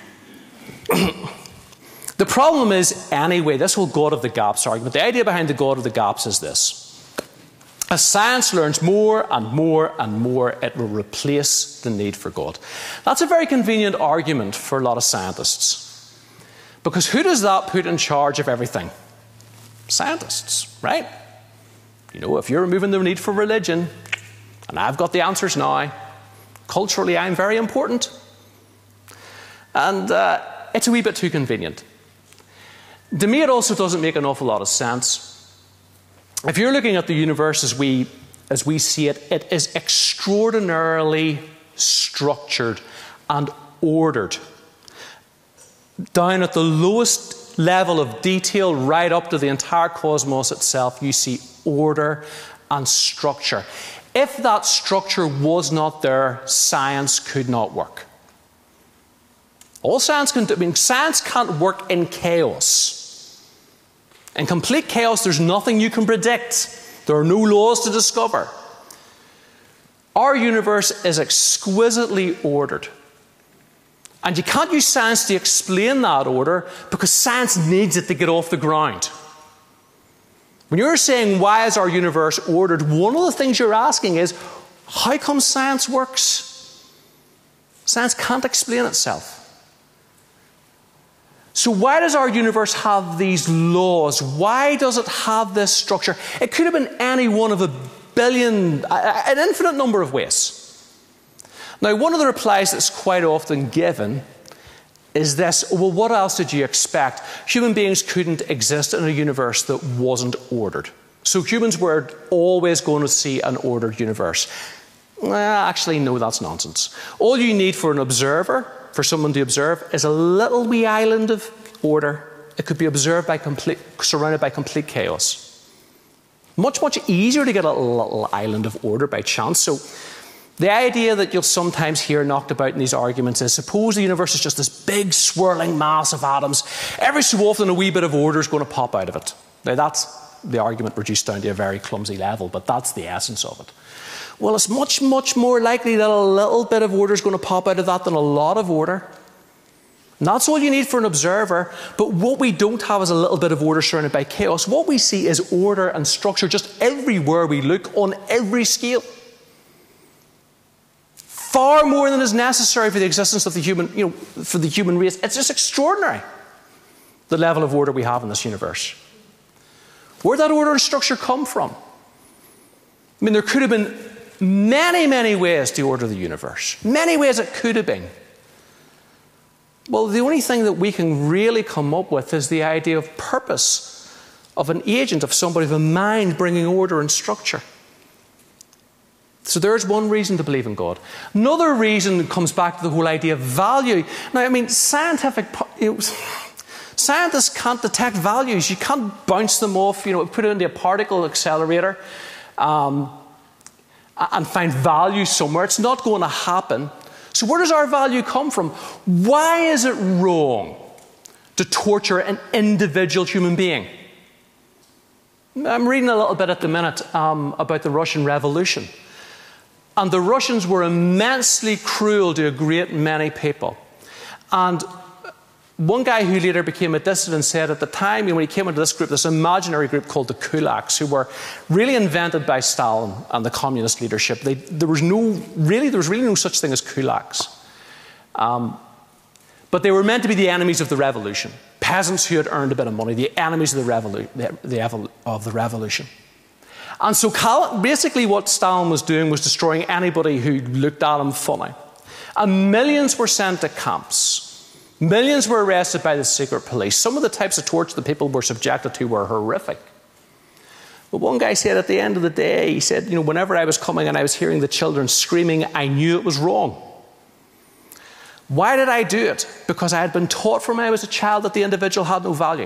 The problem is, anyway, this whole God of the gaps argument, the idea behind the God of the gaps is this. As science learns more and more and more, it will replace the need for God. That's a very convenient argument for a lot of scientists. Because who does that put in charge of everything? Scientists, right? If you're removing the need for religion, and I've got the answers now, culturally I'm very important. And it's a wee bit too convenient. To me, it also doesn't make an awful lot of sense. If you're looking at the universe as we see it, it is extraordinarily structured and ordered. Down at the lowest level of detail, right up to the entire cosmos itself, you see order and structure. If that structure was not there, science could not work. All science can do, science can't work in chaos. In complete chaos, there's nothing you can predict. There are no laws to discover. Our universe is exquisitely ordered. And you can't use science to explain that order because science needs it to get off the ground. When you're saying, why is our universe ordered, one of the things you're asking is, how come science works? Science can't explain itself. So why does our universe have these laws? Why does it have this structure? It could have been any one of a billion, an infinite number of ways. Now, one of the replies that's quite often given is this: well, what else did you expect? Human beings couldn't exist in a universe that wasn't ordered. So humans were always going to see an ordered universe. Actually, no, that's nonsense. All you need for an observer, for someone to observe, is a little wee island of order. It could be observed by surrounded by complete chaos. Much, much easier to get a little island of order by chance. So the idea that you'll sometimes hear knocked about in these arguments is, suppose the universe is just this big swirling mass of atoms. Every so often a wee bit of order is going to pop out of it. Now that's the argument reduced down to a very clumsy level, but that's the essence of it. Well, it's much, much more likely that a little bit of order is going to pop out of that than a lot of order. And that's all you need for an observer. But what we don't have is a little bit of order surrounded by chaos. What we see is order and structure just everywhere we look, on every scale. Far more than is necessary for the existence of the human, for the human race. It's just extraordinary, the level of order we have in this universe. Where did that order and structure come from? I mean, there could have been many, many ways to order the universe. Many ways it could have been. Well, the only thing that we can really come up with is the idea of purpose, of an agent, of somebody, of a mind bringing order and structure. So there's one reason to believe in God. Another reason comes back to the whole idea of value. Now, I mean, scientists can't detect values. You can't bounce them off, put it into a particle accelerator and find value somewhere. It's not going to happen. So where does our value come from? Why is it wrong to torture an individual human being? I'm reading a little bit at the minute about the Russian Revolution. And the Russians were immensely cruel to a great many people. And one guy who later became a dissident said at the time, when he came into this group, this imaginary group called the kulaks, who were really invented by Stalin and the communist leadership. There was really no such thing as kulaks. But they were meant to be the enemies of the revolution. Peasants who had earned a bit of money, the enemies of the revolution. And so basically what Stalin was doing was destroying anybody who looked at him funny. And millions were sent to camps. Millions were arrested by the secret police. Some of the types of torture the people were subjected to were horrific. But one guy said at the end of the day, he said, whenever I was coming and I was hearing the children screaming, I knew it was wrong. Why did I do it? Because I had been taught from when I was a child that the individual had no value.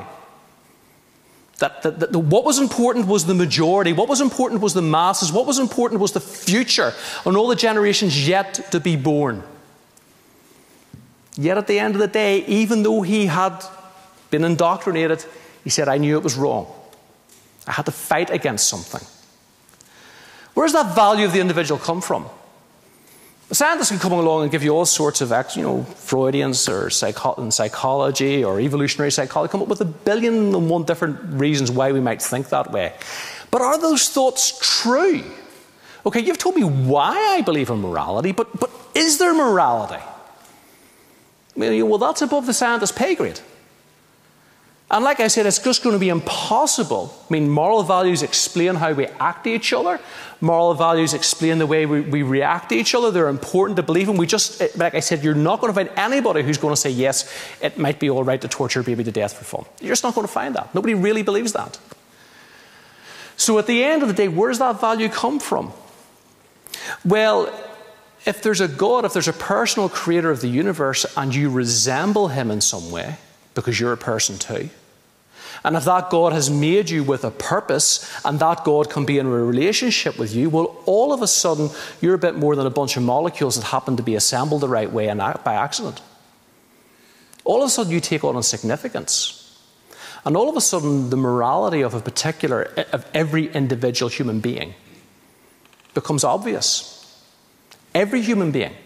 That what was important was the majority. What was important was the masses. What was important was the future and all the generations yet to be born. Yet at the end of the day, even though he had been indoctrinated, he said, I knew it was wrong. I had to fight against something. Where does that value of the individual come from? Scientists can come along and give you all sorts of, Freudians or psychology or evolutionary psychology, come up with 1,000,001 different reasons why we might think that way. But are those thoughts true? Okay, you've told me why I believe in morality, but is there morality? Well, that's above the scientist's pay grade. And like I said, it's just going to be impossible. Moral values explain how we act to each other. Moral values explain the way we react to each other. They're important to believe in. Like I said, you're not going to find anybody who's going to say, yes, it might be all right to torture a baby to death for fun. You're just not going to find that. Nobody really believes that. So at the end of the day, where does that value come from? Well, if there's a God, if there's a personal creator of the universe and you resemble him in some way, because you're a person too, And if that God has made you with a purpose, and that God can be in a relationship with you, well, all of a sudden, you're a bit more than a bunch of molecules that happen to be assembled the right way and by accident. All of a sudden, you take on a significance. And all of a sudden, the morality of every individual human being becomes obvious. Every human being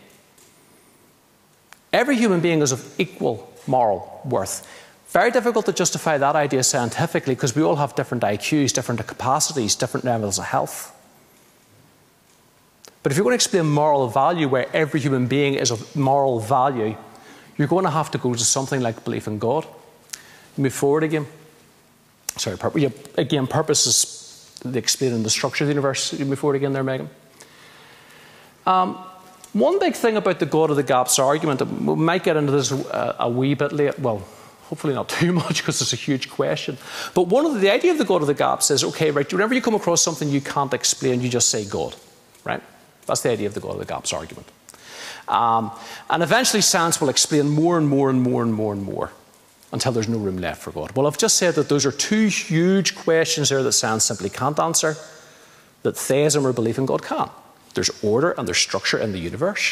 is of equal moral worth. Very difficult to justify that idea scientifically because we all have different IQs, different capacities, different levels of health. But if you're going to explain moral value where every human being is of moral value, you're going to have to go to something like belief in God. Move forward again. Purpose is explaining the structure of the universe. You move forward again there, Megan. One big thing about the God of the gaps argument, we might get into this a wee bit late, well, hopefully not too much because it's a huge question. But the idea of the God of the gaps is, okay, right, whenever you come across something you can't explain, you just say God, right? That's the idea of the God of the gaps argument. And eventually science will explain more and more and more and more and more until there's no room left for God. Well, I've just said that those are two huge questions there that science simply can't answer, that theism or belief in God can. There's order and there's structure in the universe.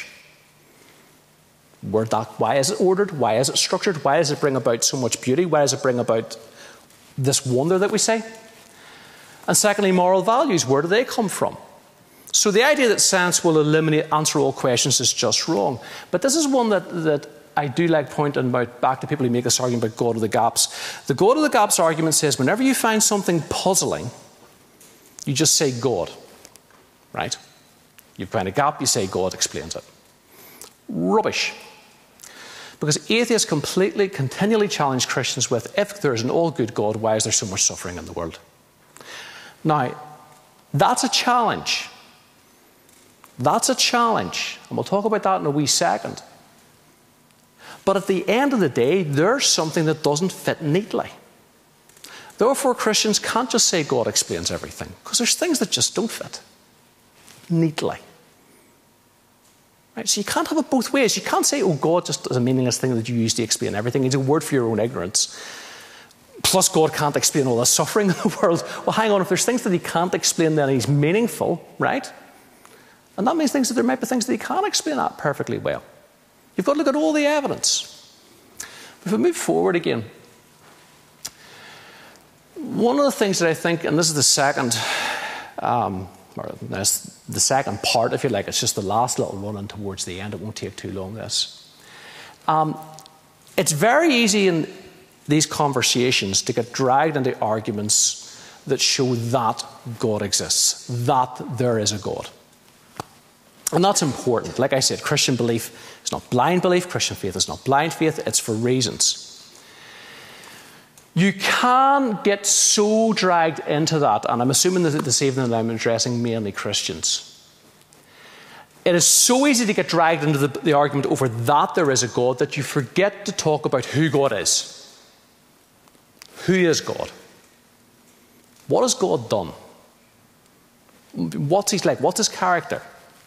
Why is it ordered? Why is it structured? Why does it bring about so much beauty? Why does it bring about this wonder that we say? And secondly, moral values. Where do they come from? So the idea that science will answer all questions is just wrong. But this is one that I do like pointing out back to people who make this argument about God of the gaps. The God of the gaps argument says whenever you find something puzzling, you just say God, right? You find a gap, you say God explains it. Rubbish. Because atheists continually challenge Christians with, if there is an all-good God, why is there so much suffering in the world? Now, that's a challenge. That's a challenge. And we'll talk about that in a wee second. But at the end of the day, there's something that doesn't fit neatly. Therefore, Christians can't just say God explains everything, because there's things that just don't fit neatly. Right? So you can't have it both ways. You can't say, oh, God just is a meaningless thing that you use to explain everything. It's a word for your own ignorance. Plus, God can't explain all the suffering in the world. Well, hang on, if there's things that he can't explain, then he's meaningful, right? And that means that there might be things that he can't explain that perfectly well. You've got to look at all the evidence. If we move forward again, one of the things that I think, and this is the second part, if you like, it's just the last little run-in towards the end. It won't take too long, this. It's very easy in these conversations to get dragged into arguments that show that God exists, that there is a God. And that's important. Like I said, Christian belief is not blind belief. Christian faith is not blind faith. It's for reasons. You can get so dragged into that, and I'm assuming that this evening I'm addressing mainly Christians. It is so easy to get dragged into the argument over that there is a God that you forget to talk about who God is. Who is God? What has God done? What's he like? What's his character?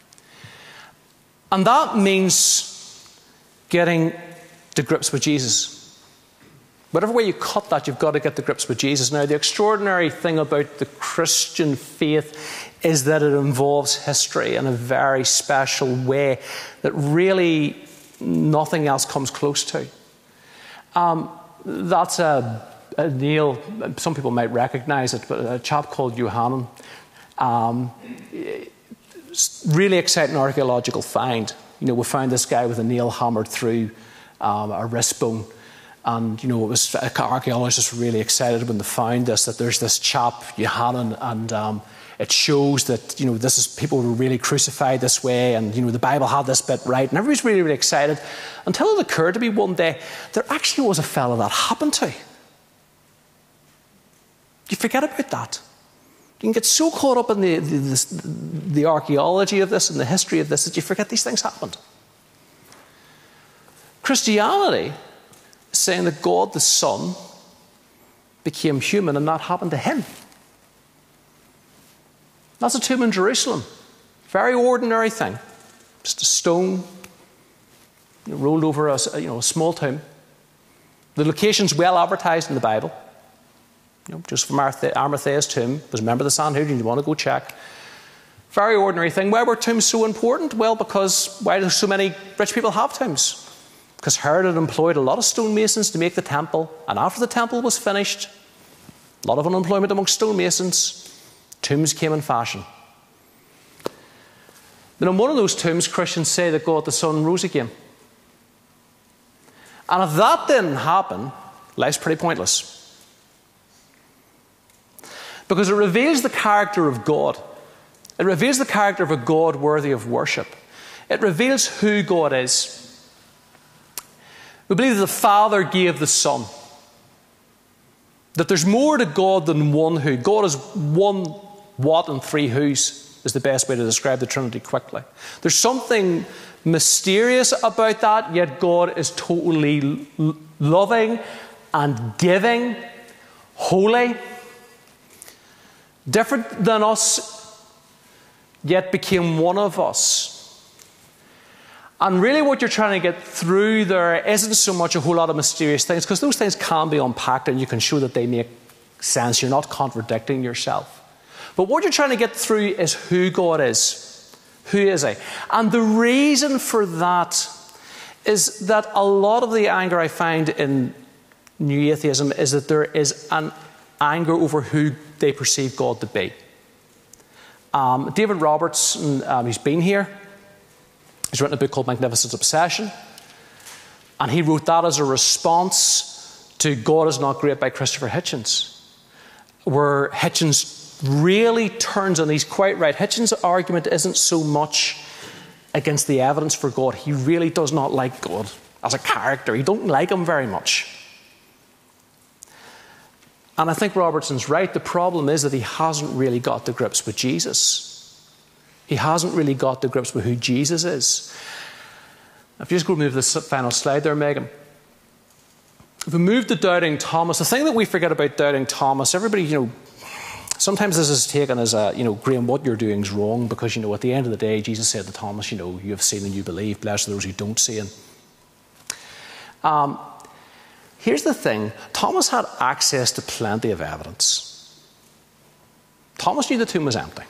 And that means getting to grips with Jesus. Whatever way you cut that, you've got to get to grips with Jesus. Now, the extraordinary thing about the Christian faith is that it involves history in a very special way that really nothing else comes close to. That's a Neil, some people might recognize it, but a chap called Johannan. Really exciting archaeological find. You know, we found this guy with a nail hammered through a wrist bone. And, you know, it was archaeologists were really excited when they found this, that there's this chap, Johannan, and it shows that, you know, this is people were really crucified this way, and, you know, the Bible had this bit right, and everybody's really, really excited, until it occurred to me one day, there actually was a fella that happened to. You forget about that. You can get so caught up in the archaeology of this and the history of this that you forget these things happened. Christianity is saying that God the Son became human, and that happened to him. That's a tomb in Jerusalem. Very ordinary thing. Just a stone rolled over a small tomb. The location's well advertised in the Bible. Just from Arimathea's tomb, was a member of the Sanhedrin, you want to go check. Very ordinary thing. Why were tombs so important? Well, because why do so many rich people have tombs? Because Herod had employed a lot of stonemasons to make the temple, and after the temple was finished, a lot of unemployment amongst stonemasons, tombs came in fashion. Then in one of those tombs, Christians say that God the Son rose again. And if that didn't happen, life's pretty pointless. Because it reveals the character of God. It reveals the character of a God worthy of worship. It reveals who God is. We believe that the Father gave the Son. That there's more to God than one who. God is one what and three who's, is the best way to describe the Trinity quickly. There's something mysterious about that, yet God is totally loving and giving, holy, different than us, yet became one of us. And really what you're trying to get through there isn't so much a whole lot of mysterious things, because those things can be unpacked and you can show that they make sense. You're not contradicting yourself. But what you're trying to get through is who God is. Who is He? And the reason for that is that a lot of the anger I find in New Atheism is that there is an anger over who they perceive God to be. David Robertson, he's been here. He's written a book called Magnificent Obsession. And he wrote that as a response to God is Not Great by Christopher Hitchens, where Hitchens really turns on, he's quite right. Hitchens' argument isn't so much against the evidence for God. He really does not like God as a character. He don't like him very much. And I think Robertson's right. The problem is that he hasn't really got to grips with Jesus. He hasn't really got to grips with who Jesus is. If you just go move this final slide there, Megan. If we move to doubting Thomas, the thing that we forget about doubting Thomas, everybody, sometimes this is taken as a, Graham, what you're doing is wrong, because, at the end of the day, Jesus said to Thomas, you have seen and you believe. Blessed are those who don't see. And here's the thing. Thomas had access to plenty of evidence. Thomas knew the tomb was empty.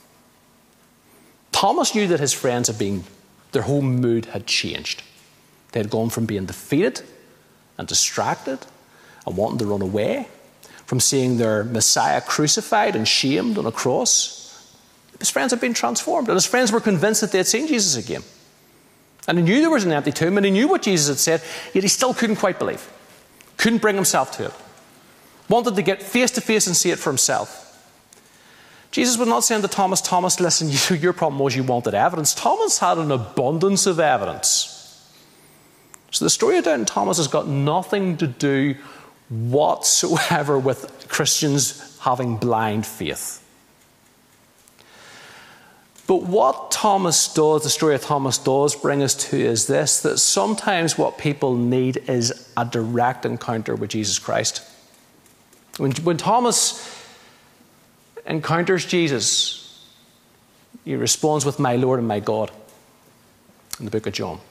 Thomas knew that his friends their whole mood had changed. They had gone from being defeated and distracted and wanting to run away, from seeing their Messiah crucified and shamed on a cross. His friends had been transformed, and his friends were convinced that they had seen Jesus again. And he knew there was an empty tomb, and he knew what Jesus had said, yet he still couldn't quite believe. Couldn't bring himself to it. Wanted to get face to face and see it for himself. Jesus was not saying to Thomas, Thomas, listen, your problem was you wanted evidence. Thomas had an abundance of evidence. So the story of doubting Thomas has got nothing to do whatsoever with Christians having blind faith. But what Thomas does, the story of Thomas does bring us to is this, that sometimes what people need is a direct encounter with Jesus Christ. When Thomas encounters Jesus, he responds with my Lord and my God in the book of John.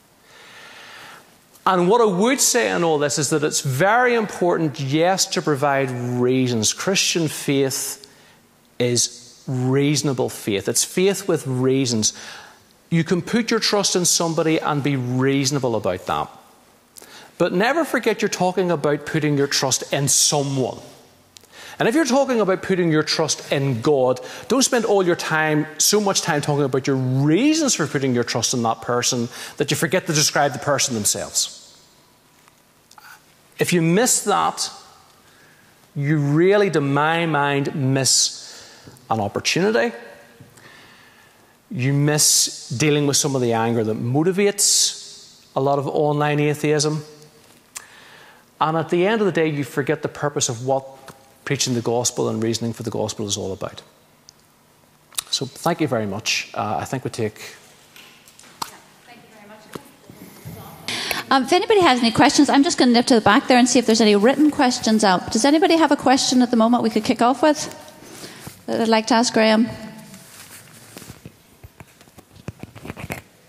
And what I would say in all this is that it's very important, yes, to provide reasons. Christian faith is reasonable faith. It's faith with reasons. You can put your trust in somebody and be reasonable about that. But never forget you're talking about putting your trust in someone. And if you're talking about putting your trust in God, don't spend all your time, so much time talking about your reasons for putting your trust in that person that you forget to describe the person themselves. If you miss that, you really, to my mind, miss an opportunity. You miss dealing with some of the anger that motivates a lot of online atheism. And at the end of the day, you forget the purpose of what preaching the gospel and reasoning for the gospel is all about. So thank you very much. I think we take... Thank you very much. If anybody has any questions, I'm just going to nip to the back there and see if there's any written questions out. Does anybody have a question at the moment we could kick off with that I'd like to ask Graham?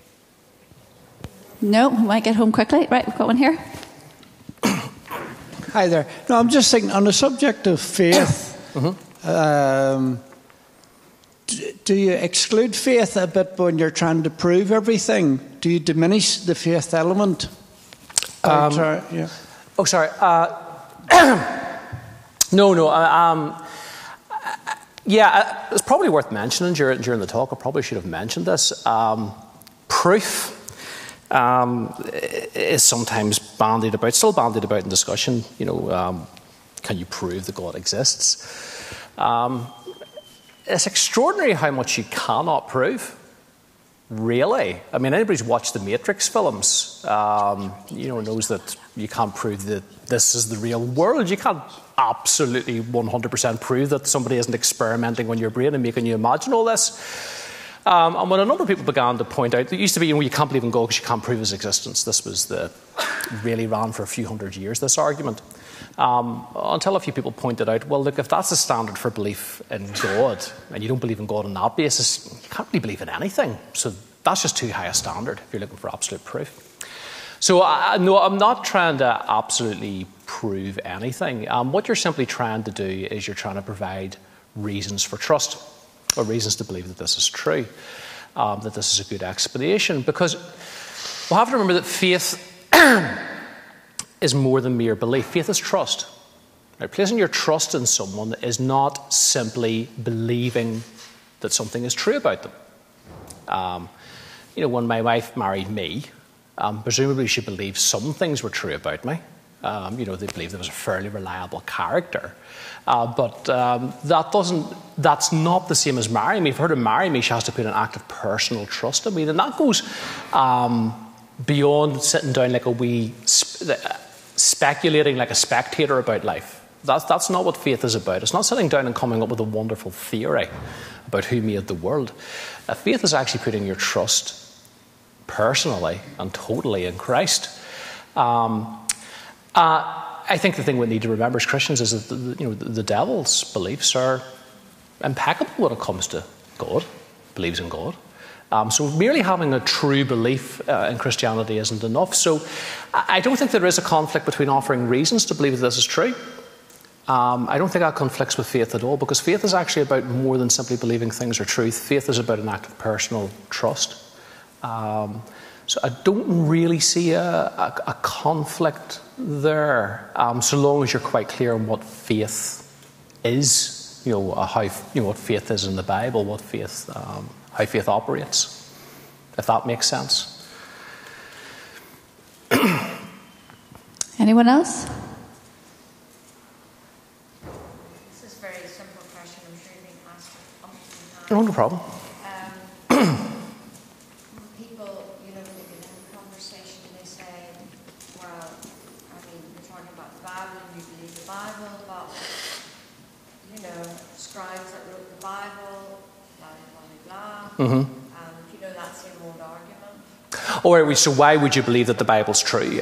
No, we might get home quickly. Right, we've got one here. Hi there. No, I'm just thinking on the subject of faith. Do you exclude faith a bit when you're trying to prove everything? Do you diminish the faith element? Yeah. Oh, sorry. Yeah, it's probably worth mentioning during the talk. I probably should have mentioned this. Proof is sometimes bandied about, still bandied about in discussion. Can you prove that God exists? It's extraordinary how much you cannot prove. Really? I mean, anybody who's watched the Matrix films, knows that you can't prove that this is the real world. You can't absolutely 100% prove that somebody isn't experimenting on your brain and making you imagine all this. And when a number of people began to point out, it used to be, you can't believe in God because you can't prove his existence. This was really ran for a few hundred years, this argument. Until a few people pointed out, well, look, if that's the standard for belief in God, and you don't believe in God on that basis, you can't really believe in anything. So that's just too high a standard if you're looking for absolute proof. So, no, I'm not trying to absolutely prove anything. What you're simply trying to do is you're trying to provide reasons for trust, or reasons to believe that this is true, that this is a good explanation. Because we'll have to remember that faith is more than mere belief. Faith is trust. Now, placing your trust in someone is not simply believing that something is true about them. When my wife married me, presumably she believed some things were true about me. They believed there was a fairly reliable character. But that's not the same as marrying me. For her to marry me, she has to put an act of personal trust in me. And that goes beyond sitting down like a wee, speculating like a spectator about life. That's not what faith is about. It's not sitting down and coming up with a wonderful theory about who made the world. Faith is actually putting your trust personally and totally in Christ. I think the thing we need to remember as Christians is that the devil's beliefs are impeccable when it comes to God, believes in God. So merely having a true belief in Christianity isn't enough. So I don't think there is a conflict between offering reasons to believe that this is true. I don't think that conflicts with faith at all, because faith is actually about more than simply believing things are truth. Faith is about an act of personal trust. So I don't really see a conflict there, so long as you're quite clear on what faith is, what faith is in the Bible, how faith operates, if that makes sense. Anyone else? This is a very simple question. I'm sure you've been asked it. No problem. People, they get in a conversation and they say, well, you're talking about the Bible and you believe the Bible, but, scribes that wrote the Bible, blah, blah, blah, blah. Mm-hmm. And, that same old argument. All right, so why would you believe that the Bible's true?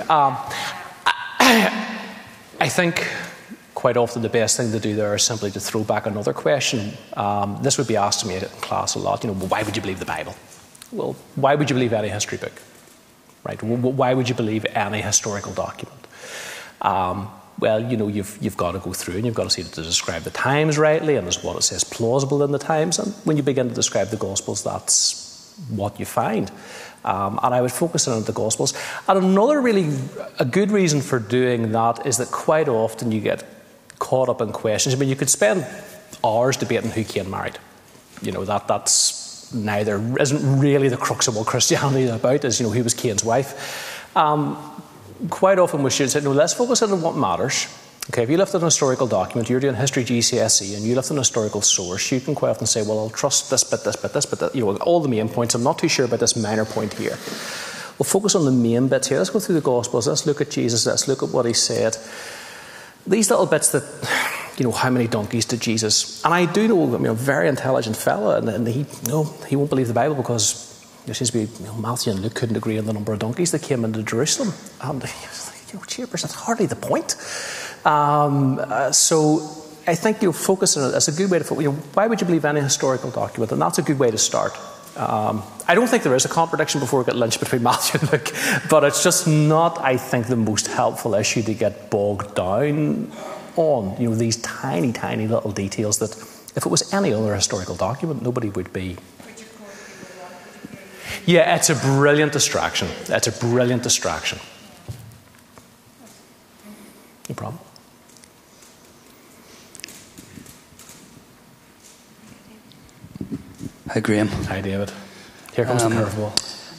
I think quite often the best thing to do there is simply to throw back another question. This would be asked to me in class a lot. Well, why would you believe the Bible? Well, why would you believe any history book? Right? Why would you believe any historical document? Well, you've got to go through and you've got to see to describe the times rightly, and is what it says plausible in the times. And when you begin to describe the Gospels, that's what you find. And I would focus in on the Gospels. And a good reason for doing that is that quite often you get caught up in questions. You could spend hours debating who Cain married. That's isn't really the crux of what Christianity is about, is, who was Cain's wife. Quite often we should say, no, let's focus on what matters. Okay, if you lift an historical document, you're doing history GCSE, and you lift an historical source, you can quite often say, well, I'll trust this bit, this bit, this bit, all the main points. I'm not too sure about this minor point here. We'll focus on the main bits here. Let's go through the Gospels. Let's look at Jesus. Let's look at what he said. These little bits that, how many donkeys did Jesus? And I do know, a very intelligent fella, and he won't believe the Bible because there seems to be, Matthew and Luke couldn't agree on the number of donkeys that came into Jerusalem. And cheers, that's hardly the point. So I think focus on it. That's a good way to focus. Why would you believe any historical document? And that's a good way to start. I don't think there is a contradiction before we get lynched between Matthew and Luke, but it's just not, I think, the most helpful issue to get bogged down on. These tiny, tiny little details that, if it was any other historical document, nobody would be. Yeah, it's a brilliant distraction. It's a brilliant distraction. No problem. Hi, Graham. Hi, David. Here comes the curveball.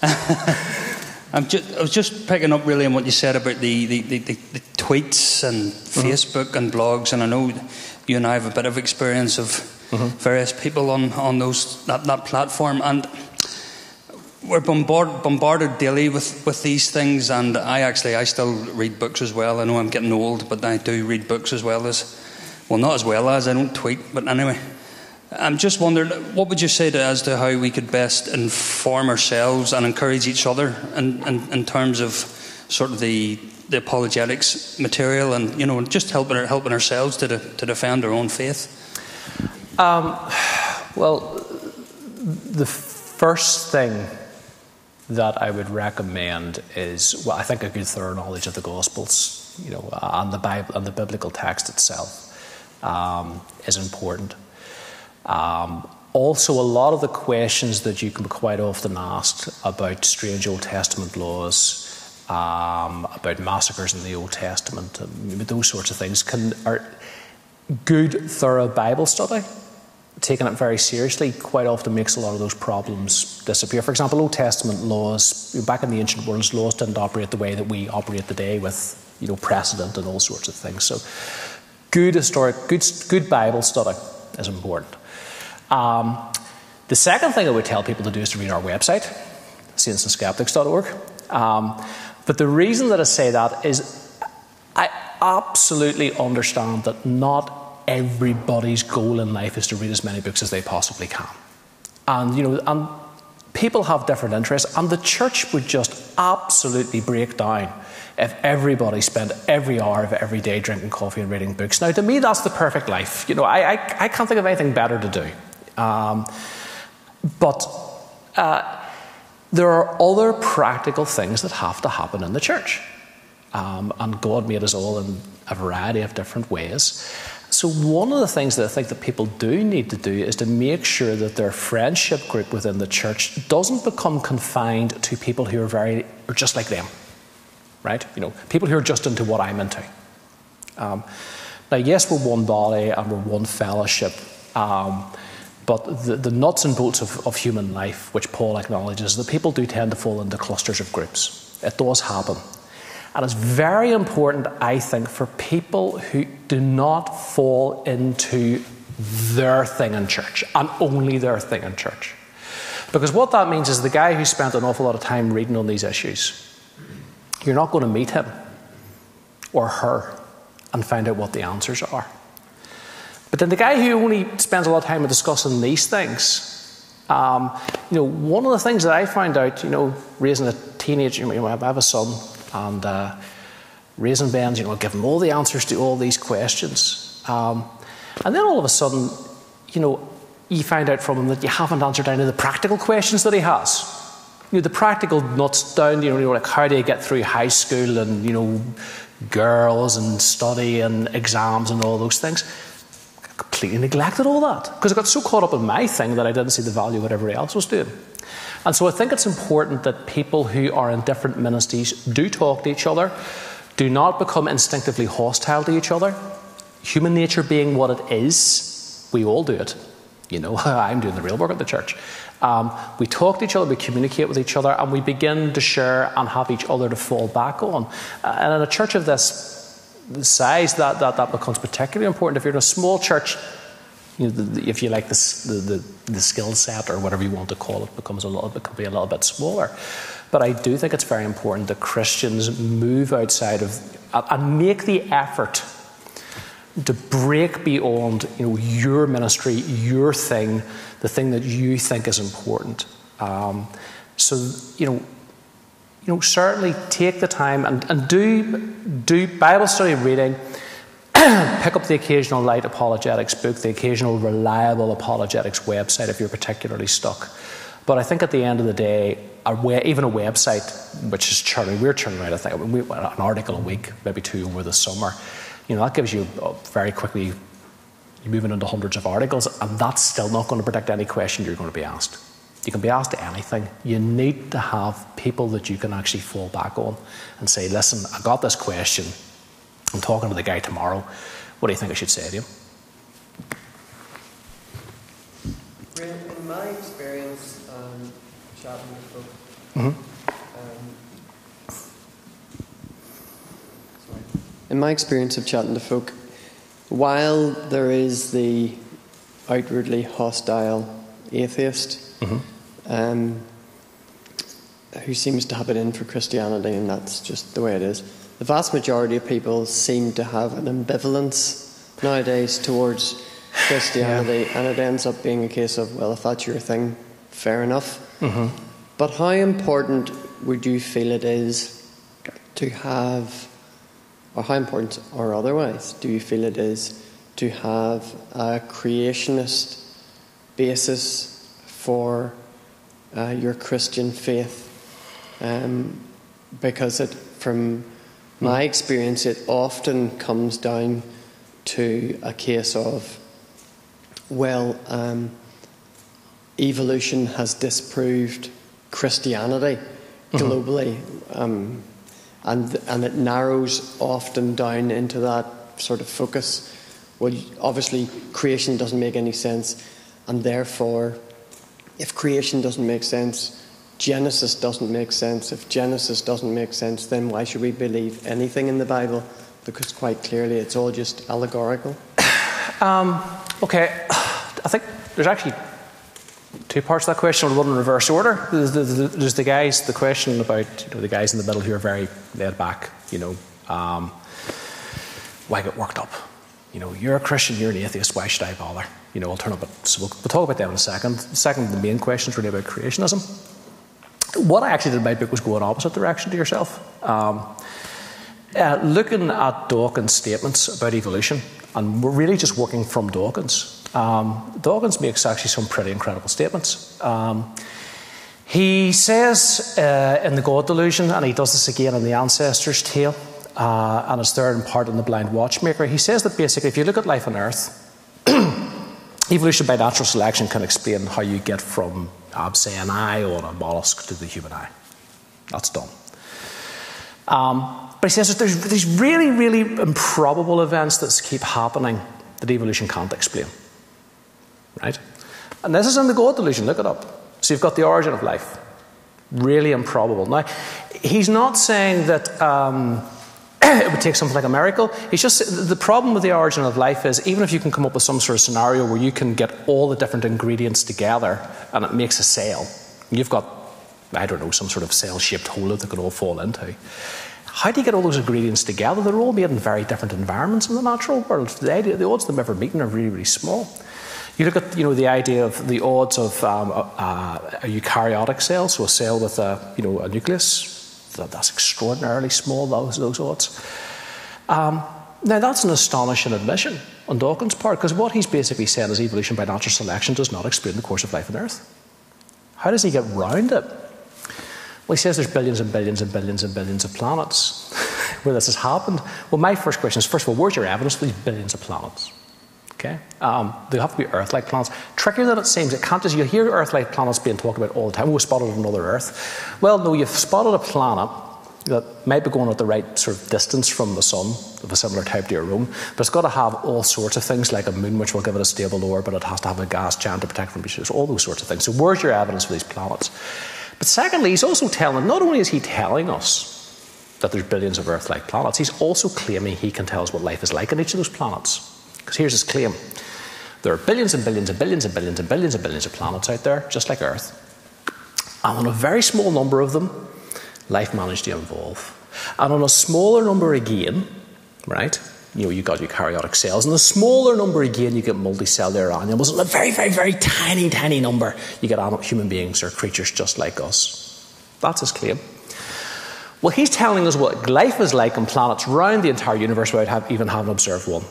I was just picking up really on what you said about the tweets and Facebook and blogs, and I know you and I have a bit of experience of various people on that platform, and we're bombarded daily with these things. And I still read books as well. I know I'm getting old, but I do read books as well as, well, not as well as, I don't tweet, but anyway. I'm just wondering, what would you say as to how we could best inform ourselves and encourage each other in terms of sort of the apologetics material, and just helping ourselves to defend our own faith? Well, the first thing that I would recommend is, I think a good thorough knowledge of the Gospels, and the Bible and the biblical text itself is important. Also, a lot of the questions that you can be quite often asked about strange Old Testament laws, about massacres in the Old Testament, those sorts of things, are good, thorough Bible study, taking it very seriously, quite often makes a lot of those problems disappear. For example, Old Testament laws, back in the ancient world, laws didn't operate the way that we operate today with, precedent and all sorts of things. So, good Bible study is important. The second thing I would tell people to do is to read our website, saintsandskeptics.org. But the reason that I say that is I absolutely understand that not everybody's goal in life is to read as many books as they possibly can. And people have different interests, and the church would just absolutely break down if everybody spent every hour of every day drinking coffee and reading books. Now, to me, that's the perfect life. I can't think of anything better to do. But there are other practical things that have to happen in the church. And God made us all in a variety of different ways. So one of the things that I think that people do need to do is to make sure that their friendship group within the church doesn't become confined to people who are just like them. Right? People who are just into what I'm into. Now, yes, we're one body and we're one fellowship, but the nuts and bolts of human life, which Paul acknowledges, that people do tend to fall into clusters of groups. It does happen. And it's very important, I think, for people who do not fall into their thing in church, and only their thing in church. Because what that means is the guy who spent an awful lot of time reading on these issues, you're not going to meet him or her and find out what the answers are. But then the guy who only spends a lot of time discussing these things, one of the things that I found out, raising a teenager, I have a son, and raising Ben's, give him all the answers to all these questions. And then all of a sudden, you find out from him that you haven't answered any of the practical questions that he has. The practical nuts down, like how do you get through high school and, girls and study and exams and all those things. I completely neglected all that because I got so caught up in my thing that I didn't see the value of what everybody else was doing. And so I think it's important that people who are in different ministries do talk to each other, do not become instinctively hostile to each other. Human nature being what it is, we all do it. I'm doing the real work at the church. We talk to each other, we communicate with each other, and we begin to share and have each other to fall back on. And in a church of this size, that becomes particularly important. If you're in a small church, if you like the skill set or whatever you want to call it, can be a little bit smaller. But I do think it's very important that Christians move outside of and make the effort to break beyond, your ministry, your thing, the thing that you think is important. Certainly take the time and do Bible study reading. Pick up the occasional light apologetics book, the occasional reliable apologetics website if you're particularly stuck. But I think at the end of the day, even a website, which is churning, we're churning out, I think, an article a week, maybe 2 over the summer. That gives you very quickly, you're moving into hundreds of articles, and that's still not going to predict any question you're going to be asked. You can be asked anything. You need to have people that you can actually fall back on and say, listen, I got this question. I'm talking to the guy tomorrow. What do you think I should say to him? In my experience chatting with folk, in my experience of chatting to folk, while there is the outwardly hostile atheist who seems to have it in for Christianity, and that's just the way it is, the vast majority of people seem to have an ambivalence nowadays towards Christianity, and it ends up being a case of, well, if that's your thing, fair enough. But how important would you feel it is to have, or how important or otherwise do you feel it is to have a creationist basis for your Christian faith? Because from my experience, it often comes down to a case of, well, evolution has disproved Christianity globally, and it narrows often down into that sort of focus. Well, obviously creation doesn't make any sense, and therefore if creation doesn't make sense, Genesis doesn't make sense. If Genesis doesn't make sense, then why should we believe anything in the Bible? Because quite clearly it's all just allegorical. Okay, I think there's actually 2 parts to that question. I'll run in reverse order. There's the question about the guys in the middle who are very laid back. Why get worked up? You're a Christian, you're an atheist. Why should I bother? I'll turn up. So we'll talk about that in a second. Second, the main question is really about creationism. What I actually did in my book was go in opposite direction to yourself. Looking at Dawkins' statements about evolution, and we're really just working from Dawkins. Dawkins makes actually some pretty incredible statements. He says in The God Delusion, and he does this again in The Ancestor's Tale, and it's there in part in The Blind Watchmaker, he says that basically if you look at life on Earth, evolution by natural selection can explain how you get from, say, an eye or a mollusk to the human eye. That's done. But he says that there's these really, really improbable events that keep happening that evolution can't explain. Right? And this is in The God Delusion, look it up. So you've got the origin of life. Really improbable. Now, he's not saying that it would take something like a miracle. He's just, the problem with the origin of life is, even if you can come up with some sort of scenario where you can get all the different ingredients together and it makes a cell, you've got, I don't know, some sort of cell-shaped hole that they could all fall into. How do you get all those ingredients together? They're all made in very different environments in the natural world. The odds of them ever meeting are really, really small. You look at, the idea of the odds of a eukaryotic cell, so a cell with a nucleus. That's extraordinarily small, those odds. Now, that's an astonishing admission on Dawkins' part, because what he's basically saying is evolution by natural selection does not explain the course of life on Earth. How does he get round it? Well, he says there's billions and billions and billions and billions of planets where this has happened. Well, my first question is, first of all, where's your evidence for these billions of planets? Okay, they have to be Earth-like planets. Trickier than it seems. It can't just, you hear Earth-like planets being talked about all the time. We spotted another Earth. Well, no, you've spotted a planet that might be going at the right sort of distance from the sun, of a similar type to your own, but it's got to have all sorts of things, like a moon, which will give it a stable orbit. It has to have a gas giant to protect from each other, all those sorts of things. So where's your evidence for these planets? But secondly, he's also telling, not only is he telling us that there's billions of Earth-like planets, he's also claiming he can tell us what life is like on each of those planets. Because here's his claim. There are billions and billions and billions and billions and billions and billions of planets out there, just like Earth. And on a very small number of them, life managed to evolve. And on a smaller number again, right, you got eukaryotic cells. And a smaller number again, you get multicellular animals. And a very, very, very tiny, tiny number, you get human beings or creatures just like us. That's his claim. Well, he's telling us what life is like on planets around the entire universe without even having observed one.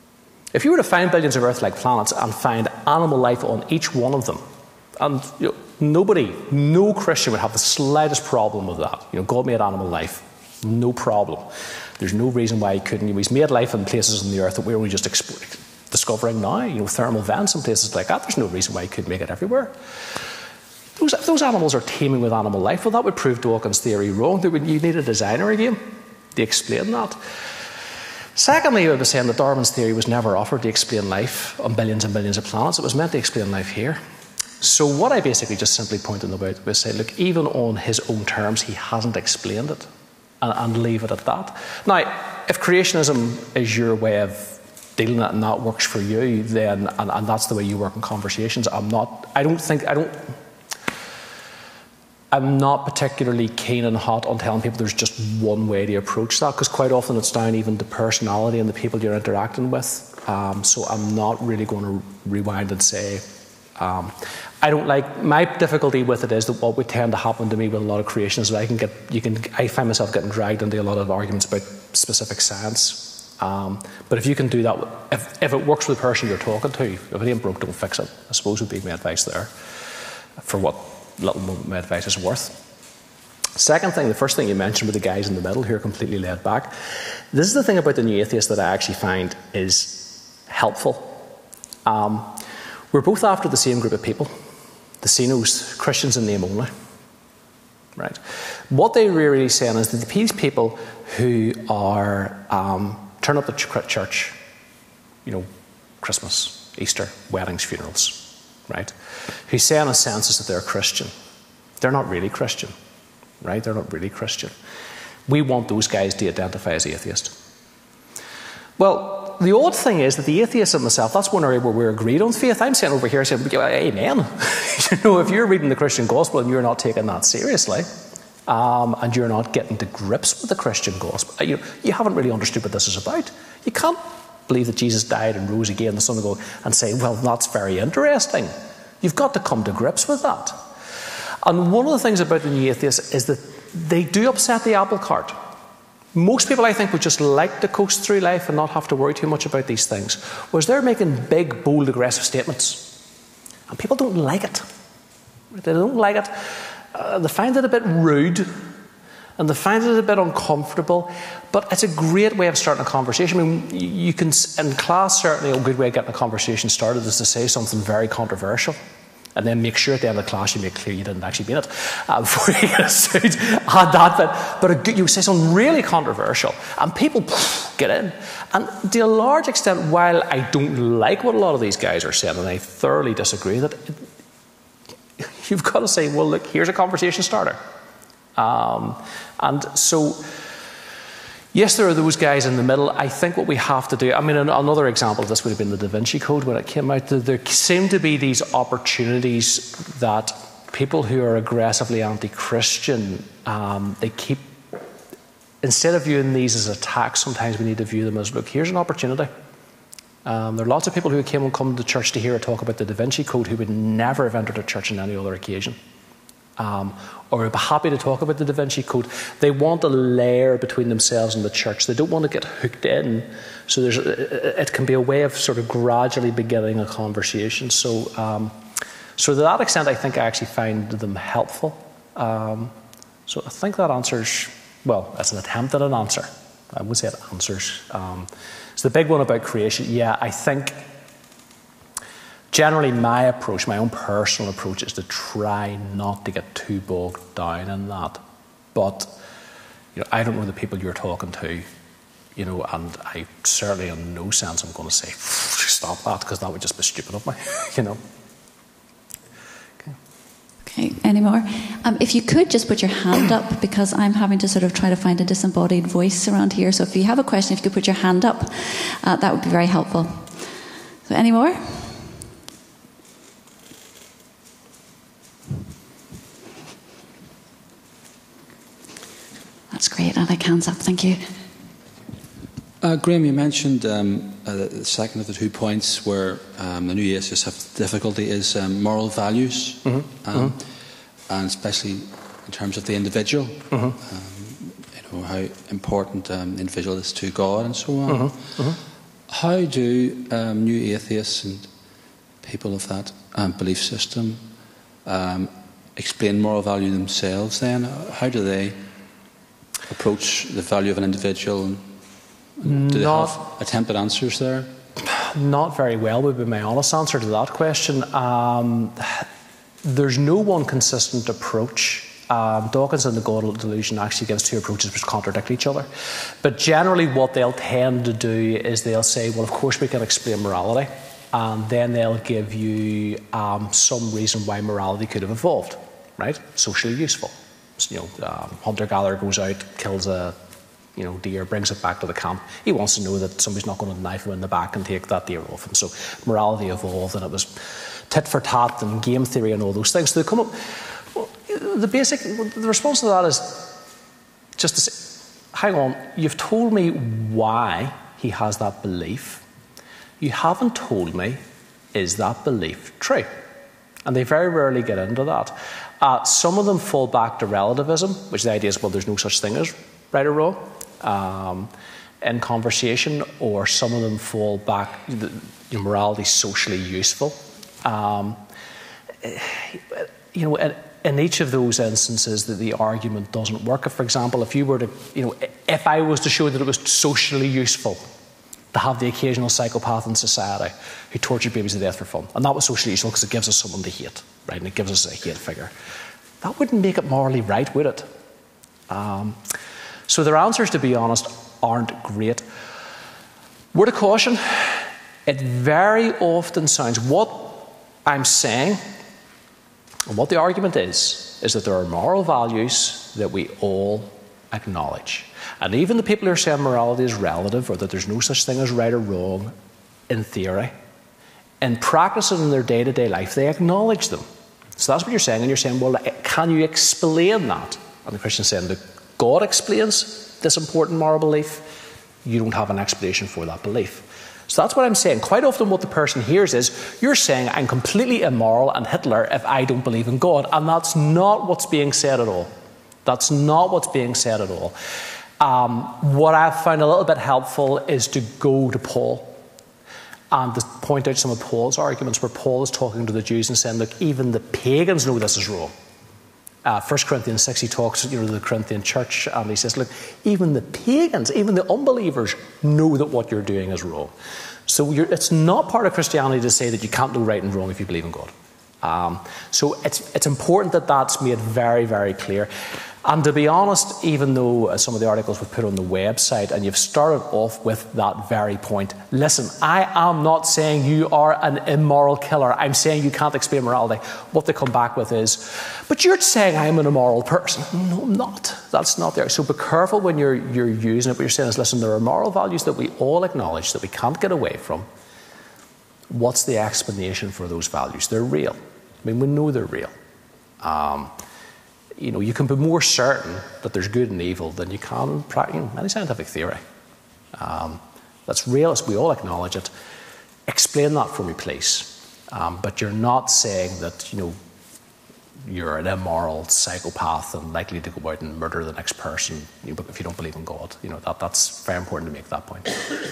If you were to find billions of Earth-like planets and find animal life on each one of them, and No Christian would have the slightest problem with that. God made animal life. No problem. There's no reason why he couldn't. He's made life in places on the earth that we're only just discovering now. Thermal vents and places like that. There's no reason why he couldn't make it everywhere. Those animals are teeming with animal life. Well, that would prove Dawkins' theory wrong. You need a designer again to explain that. Secondly, I was saying that Darwin's theory was never offered to explain life on billions and billions of planets. It was meant to explain life here. So what I basically just simply pointed out was say, look, even on his own terms, he hasn't explained it, and leave it at that. Now, if creationism is your way of dealing with it and that works for you, then and that's the way you work in conversations, I'm not particularly keen and hot on telling people there's just one way to approach that, because quite often it's down even to personality and the people you're interacting with. So I'm not really going to rewind and say, I don't like, my difficulty with it is that what would tend to happen to me with a lot of creation is that I find myself getting dragged into a lot of arguments about specific science. But if you can do that, if it works with the person you're talking to, if it ain't broke, don't fix it, I suppose would be my advice there, for what little my advice is worth. Second thing, the first thing you mentioned with the guys in the middle who are completely laid back. This is the thing about the New Atheist that I actually find is helpful. We're both after the same group of people, the CNOs, Christians in name only. Right? What they're really saying is that these people who are turn up at church, Christmas, Easter, weddings, funerals, right? Who say in a sense that they're Christian. They're not really Christian, right? They're not really Christian. We want those guys to identify as atheist. Well, the odd thing is that the atheist and myself, that's one area where we're agreed on faith. I'm saying over here, saying, amen. If you're reading the Christian gospel and you're not taking that seriously, and you're not getting to grips with the Christian gospel, you haven't really understood what this is about. You can't believe that Jesus died and rose again the Son of God and say, well, that's very interesting. You've got to come to grips with that. And one of the things about the New Atheists is that they do upset the apple cart. Most people, I think, would just like to coast through life and not have to worry too much about these things. Whereas they're making big, bold, aggressive statements. And people don't like it. They don't like it. They find it a bit rude. And they find it a bit uncomfortable. But it's a great way of starting a conversation. I mean, you can, in class, certainly a good way of getting a conversation started is to say something very controversial. And then make sure at the end of the class you make clear you didn't actually mean it before you get a suit. Add that bit. But you say something really controversial and people get in. And to a large extent, while I don't like what a lot of these guys are saying, and I thoroughly disagree, that you've got to say, well, look, here's a conversation starter. And so, yes, there are those guys in the middle. I think what we have to do, I mean, another example of this would have been the Da Vinci Code when it came out. There seem to be these opportunities that people who are aggressively anti-Christian, they keep, instead of viewing these as attacks, sometimes we need to view them as, look, here's an opportunity. There are lots of people who come to church to hear a talk about the Da Vinci Code who would never have entered a church on any other occasion. Or would be happy to talk about the Da Vinci Code. They want a layer between themselves and the church. They don't want to get hooked in. So it can be a way of sort of gradually beginning a conversation. So to that extent, I think I actually find them helpful. So I think that answers, well, it's an attempt at an answer. I would say it answers. So the big one about creation, yeah, I think generally my approach, my own personal approach, is to try not to get too bogged down in that. But I don't know the people you're talking to, and I certainly in no sense I'm going to say, stop that, because that would just be stupid of me, Okay, any more? If you could just put your hand up, because I'm having to sort of try to find a disembodied voice around here. So if you have a question, if you could put your hand up, that would be very helpful. So any more? That's great. I like hands up. Thank you. Graham, you mentioned the second of the 2 points where the New Atheists have difficulty is moral values, and especially in terms of the individual, how important the individual is to God and so on. How do New Atheists and people of that belief system explain moral value themselves then? How do they approach the value of an individual? Do they have attempted answers there? Not very well would be my honest answer to that question. There's no one consistent approach. Dawkins and the God Delusion actually gives two approaches which contradict each other. But generally what they'll tend to do is they'll say, well, of course we can explain morality, and then they'll give you some reason why morality could have evolved, right? Socially useful. Hunter-gatherer goes out, kills a deer, brings it back to the camp. He wants to know that somebody's not going to knife him in the back and take that deer off him. So morality evolved, and it was tit for tat and game theory and all those things. So they come up. Well, the response to that is just to say, hang on, you've told me why he has that belief. You haven't told me, is that belief true? And they very rarely get into that. Some of them fall back to relativism, which the idea is, well, there's no such thing as right or wrong in conversation, or some of them fall back, morality is socially useful. In each of those instances that the argument doesn't work. If, for example, if you were to, if I was to show that it was socially useful to have the occasional psychopath in society who tortured babies to death for fun, and that was socially useful because it gives us someone to hate, right? And it gives us a hate figure. That wouldn't make it morally right, would it? So their answers, to be honest, aren't great. Word of caution, it very often sounds, what I'm saying, and what the argument is that there are moral values that we all acknowledge. And even the people who are saying morality is relative, or that there's no such thing as right or wrong, in theory, in practice and in their day-to-day life, they acknowledge them. So that's what you're saying, and you're saying, well, can you explain that? And the Christian's saying, look, God explains this important moral belief. You don't have an explanation for that belief. So that's what I'm saying. Quite often what the person hears is, you're saying I'm completely immoral and Hitler if I don't believe in God. And that's not what's being said at all. That's not what's being said at all. What I've found a little bit helpful is to go to Paul and to point out some of Paul's arguments, where Paul is talking to the Jews and saying, look, even the pagans know this is wrong. 1 Corinthians 6, he talks to the Corinthian church, and he says, look, even the pagans, even the unbelievers know that what you're doing is wrong. So it's not part of Christianity to say that you can't know right and wrong if you believe in God. So it's important that that's made very, very clear. And to be honest, even though some of the articles were put on the website and you've started off with that very point, listen, I am not saying you are an immoral killer. I'm saying you can't explain morality. What they come back with is, but you're saying I'm an immoral person. No, I'm not. That's not there. So be careful when you're using it. What you're saying is, listen, there are moral values that we all acknowledge that we can't get away from. What's the explanation for those values? They're real. I mean, we know they're real. You can be more certain that there's good and evil than you can in any scientific theory. That's real, as we all acknowledge it. Explain that for me, please. But you're not saying that, you're an immoral psychopath and likely to go out and murder the next person if you don't believe in God. That's very important to make that point.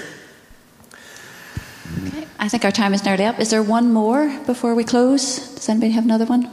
Okay, I think our time is nearly up. Is there one more before we close? Does anybody have another one?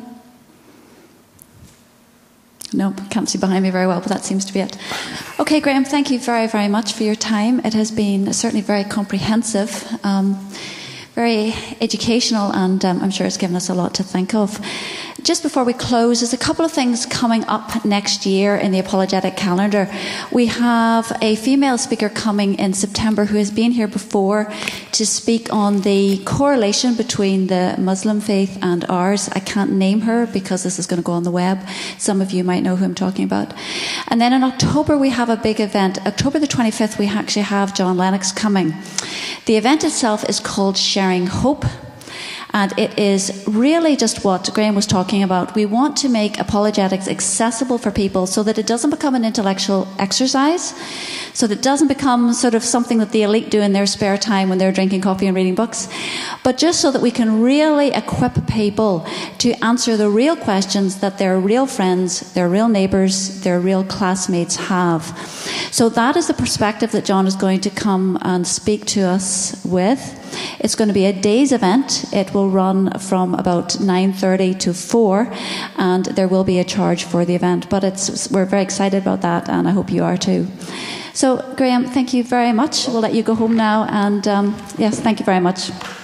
No, can't see behind me very well, but that seems to be it. Okay, Graham, thank you very, very much for your time. It has been certainly very comprehensive, very educational, and I'm sure it's given us a lot to think of. Just before we close, there's a couple of things coming up next year in the Apologetic calendar. We have a female speaker coming in September who has been here before to speak on the correlation between the Muslim faith and ours. I can't name her because this is going to go on the web. Some of you might know who I'm talking about. And then in October we have a big event. October the 25th we actually have John Lennox coming. The event itself is called Sharing Hope. And it is really just what Graham was talking about. We want to make apologetics accessible for people so that it doesn't become an intellectual exercise, so that it doesn't become sort of something that the elite do in their spare time when they're drinking coffee and reading books, but just so that we can really equip people to answer the real questions that their real friends, their real neighbours, their real classmates have. So that is the perspective that John is going to come and speak to us with. It's going to be a day's event. It will run from about 9:30 to 4, and there will be a charge for the event. But we're very excited about that, and I hope you are too. So, Graham, thank you very much. We'll let you go home now, and yes, thank you very much.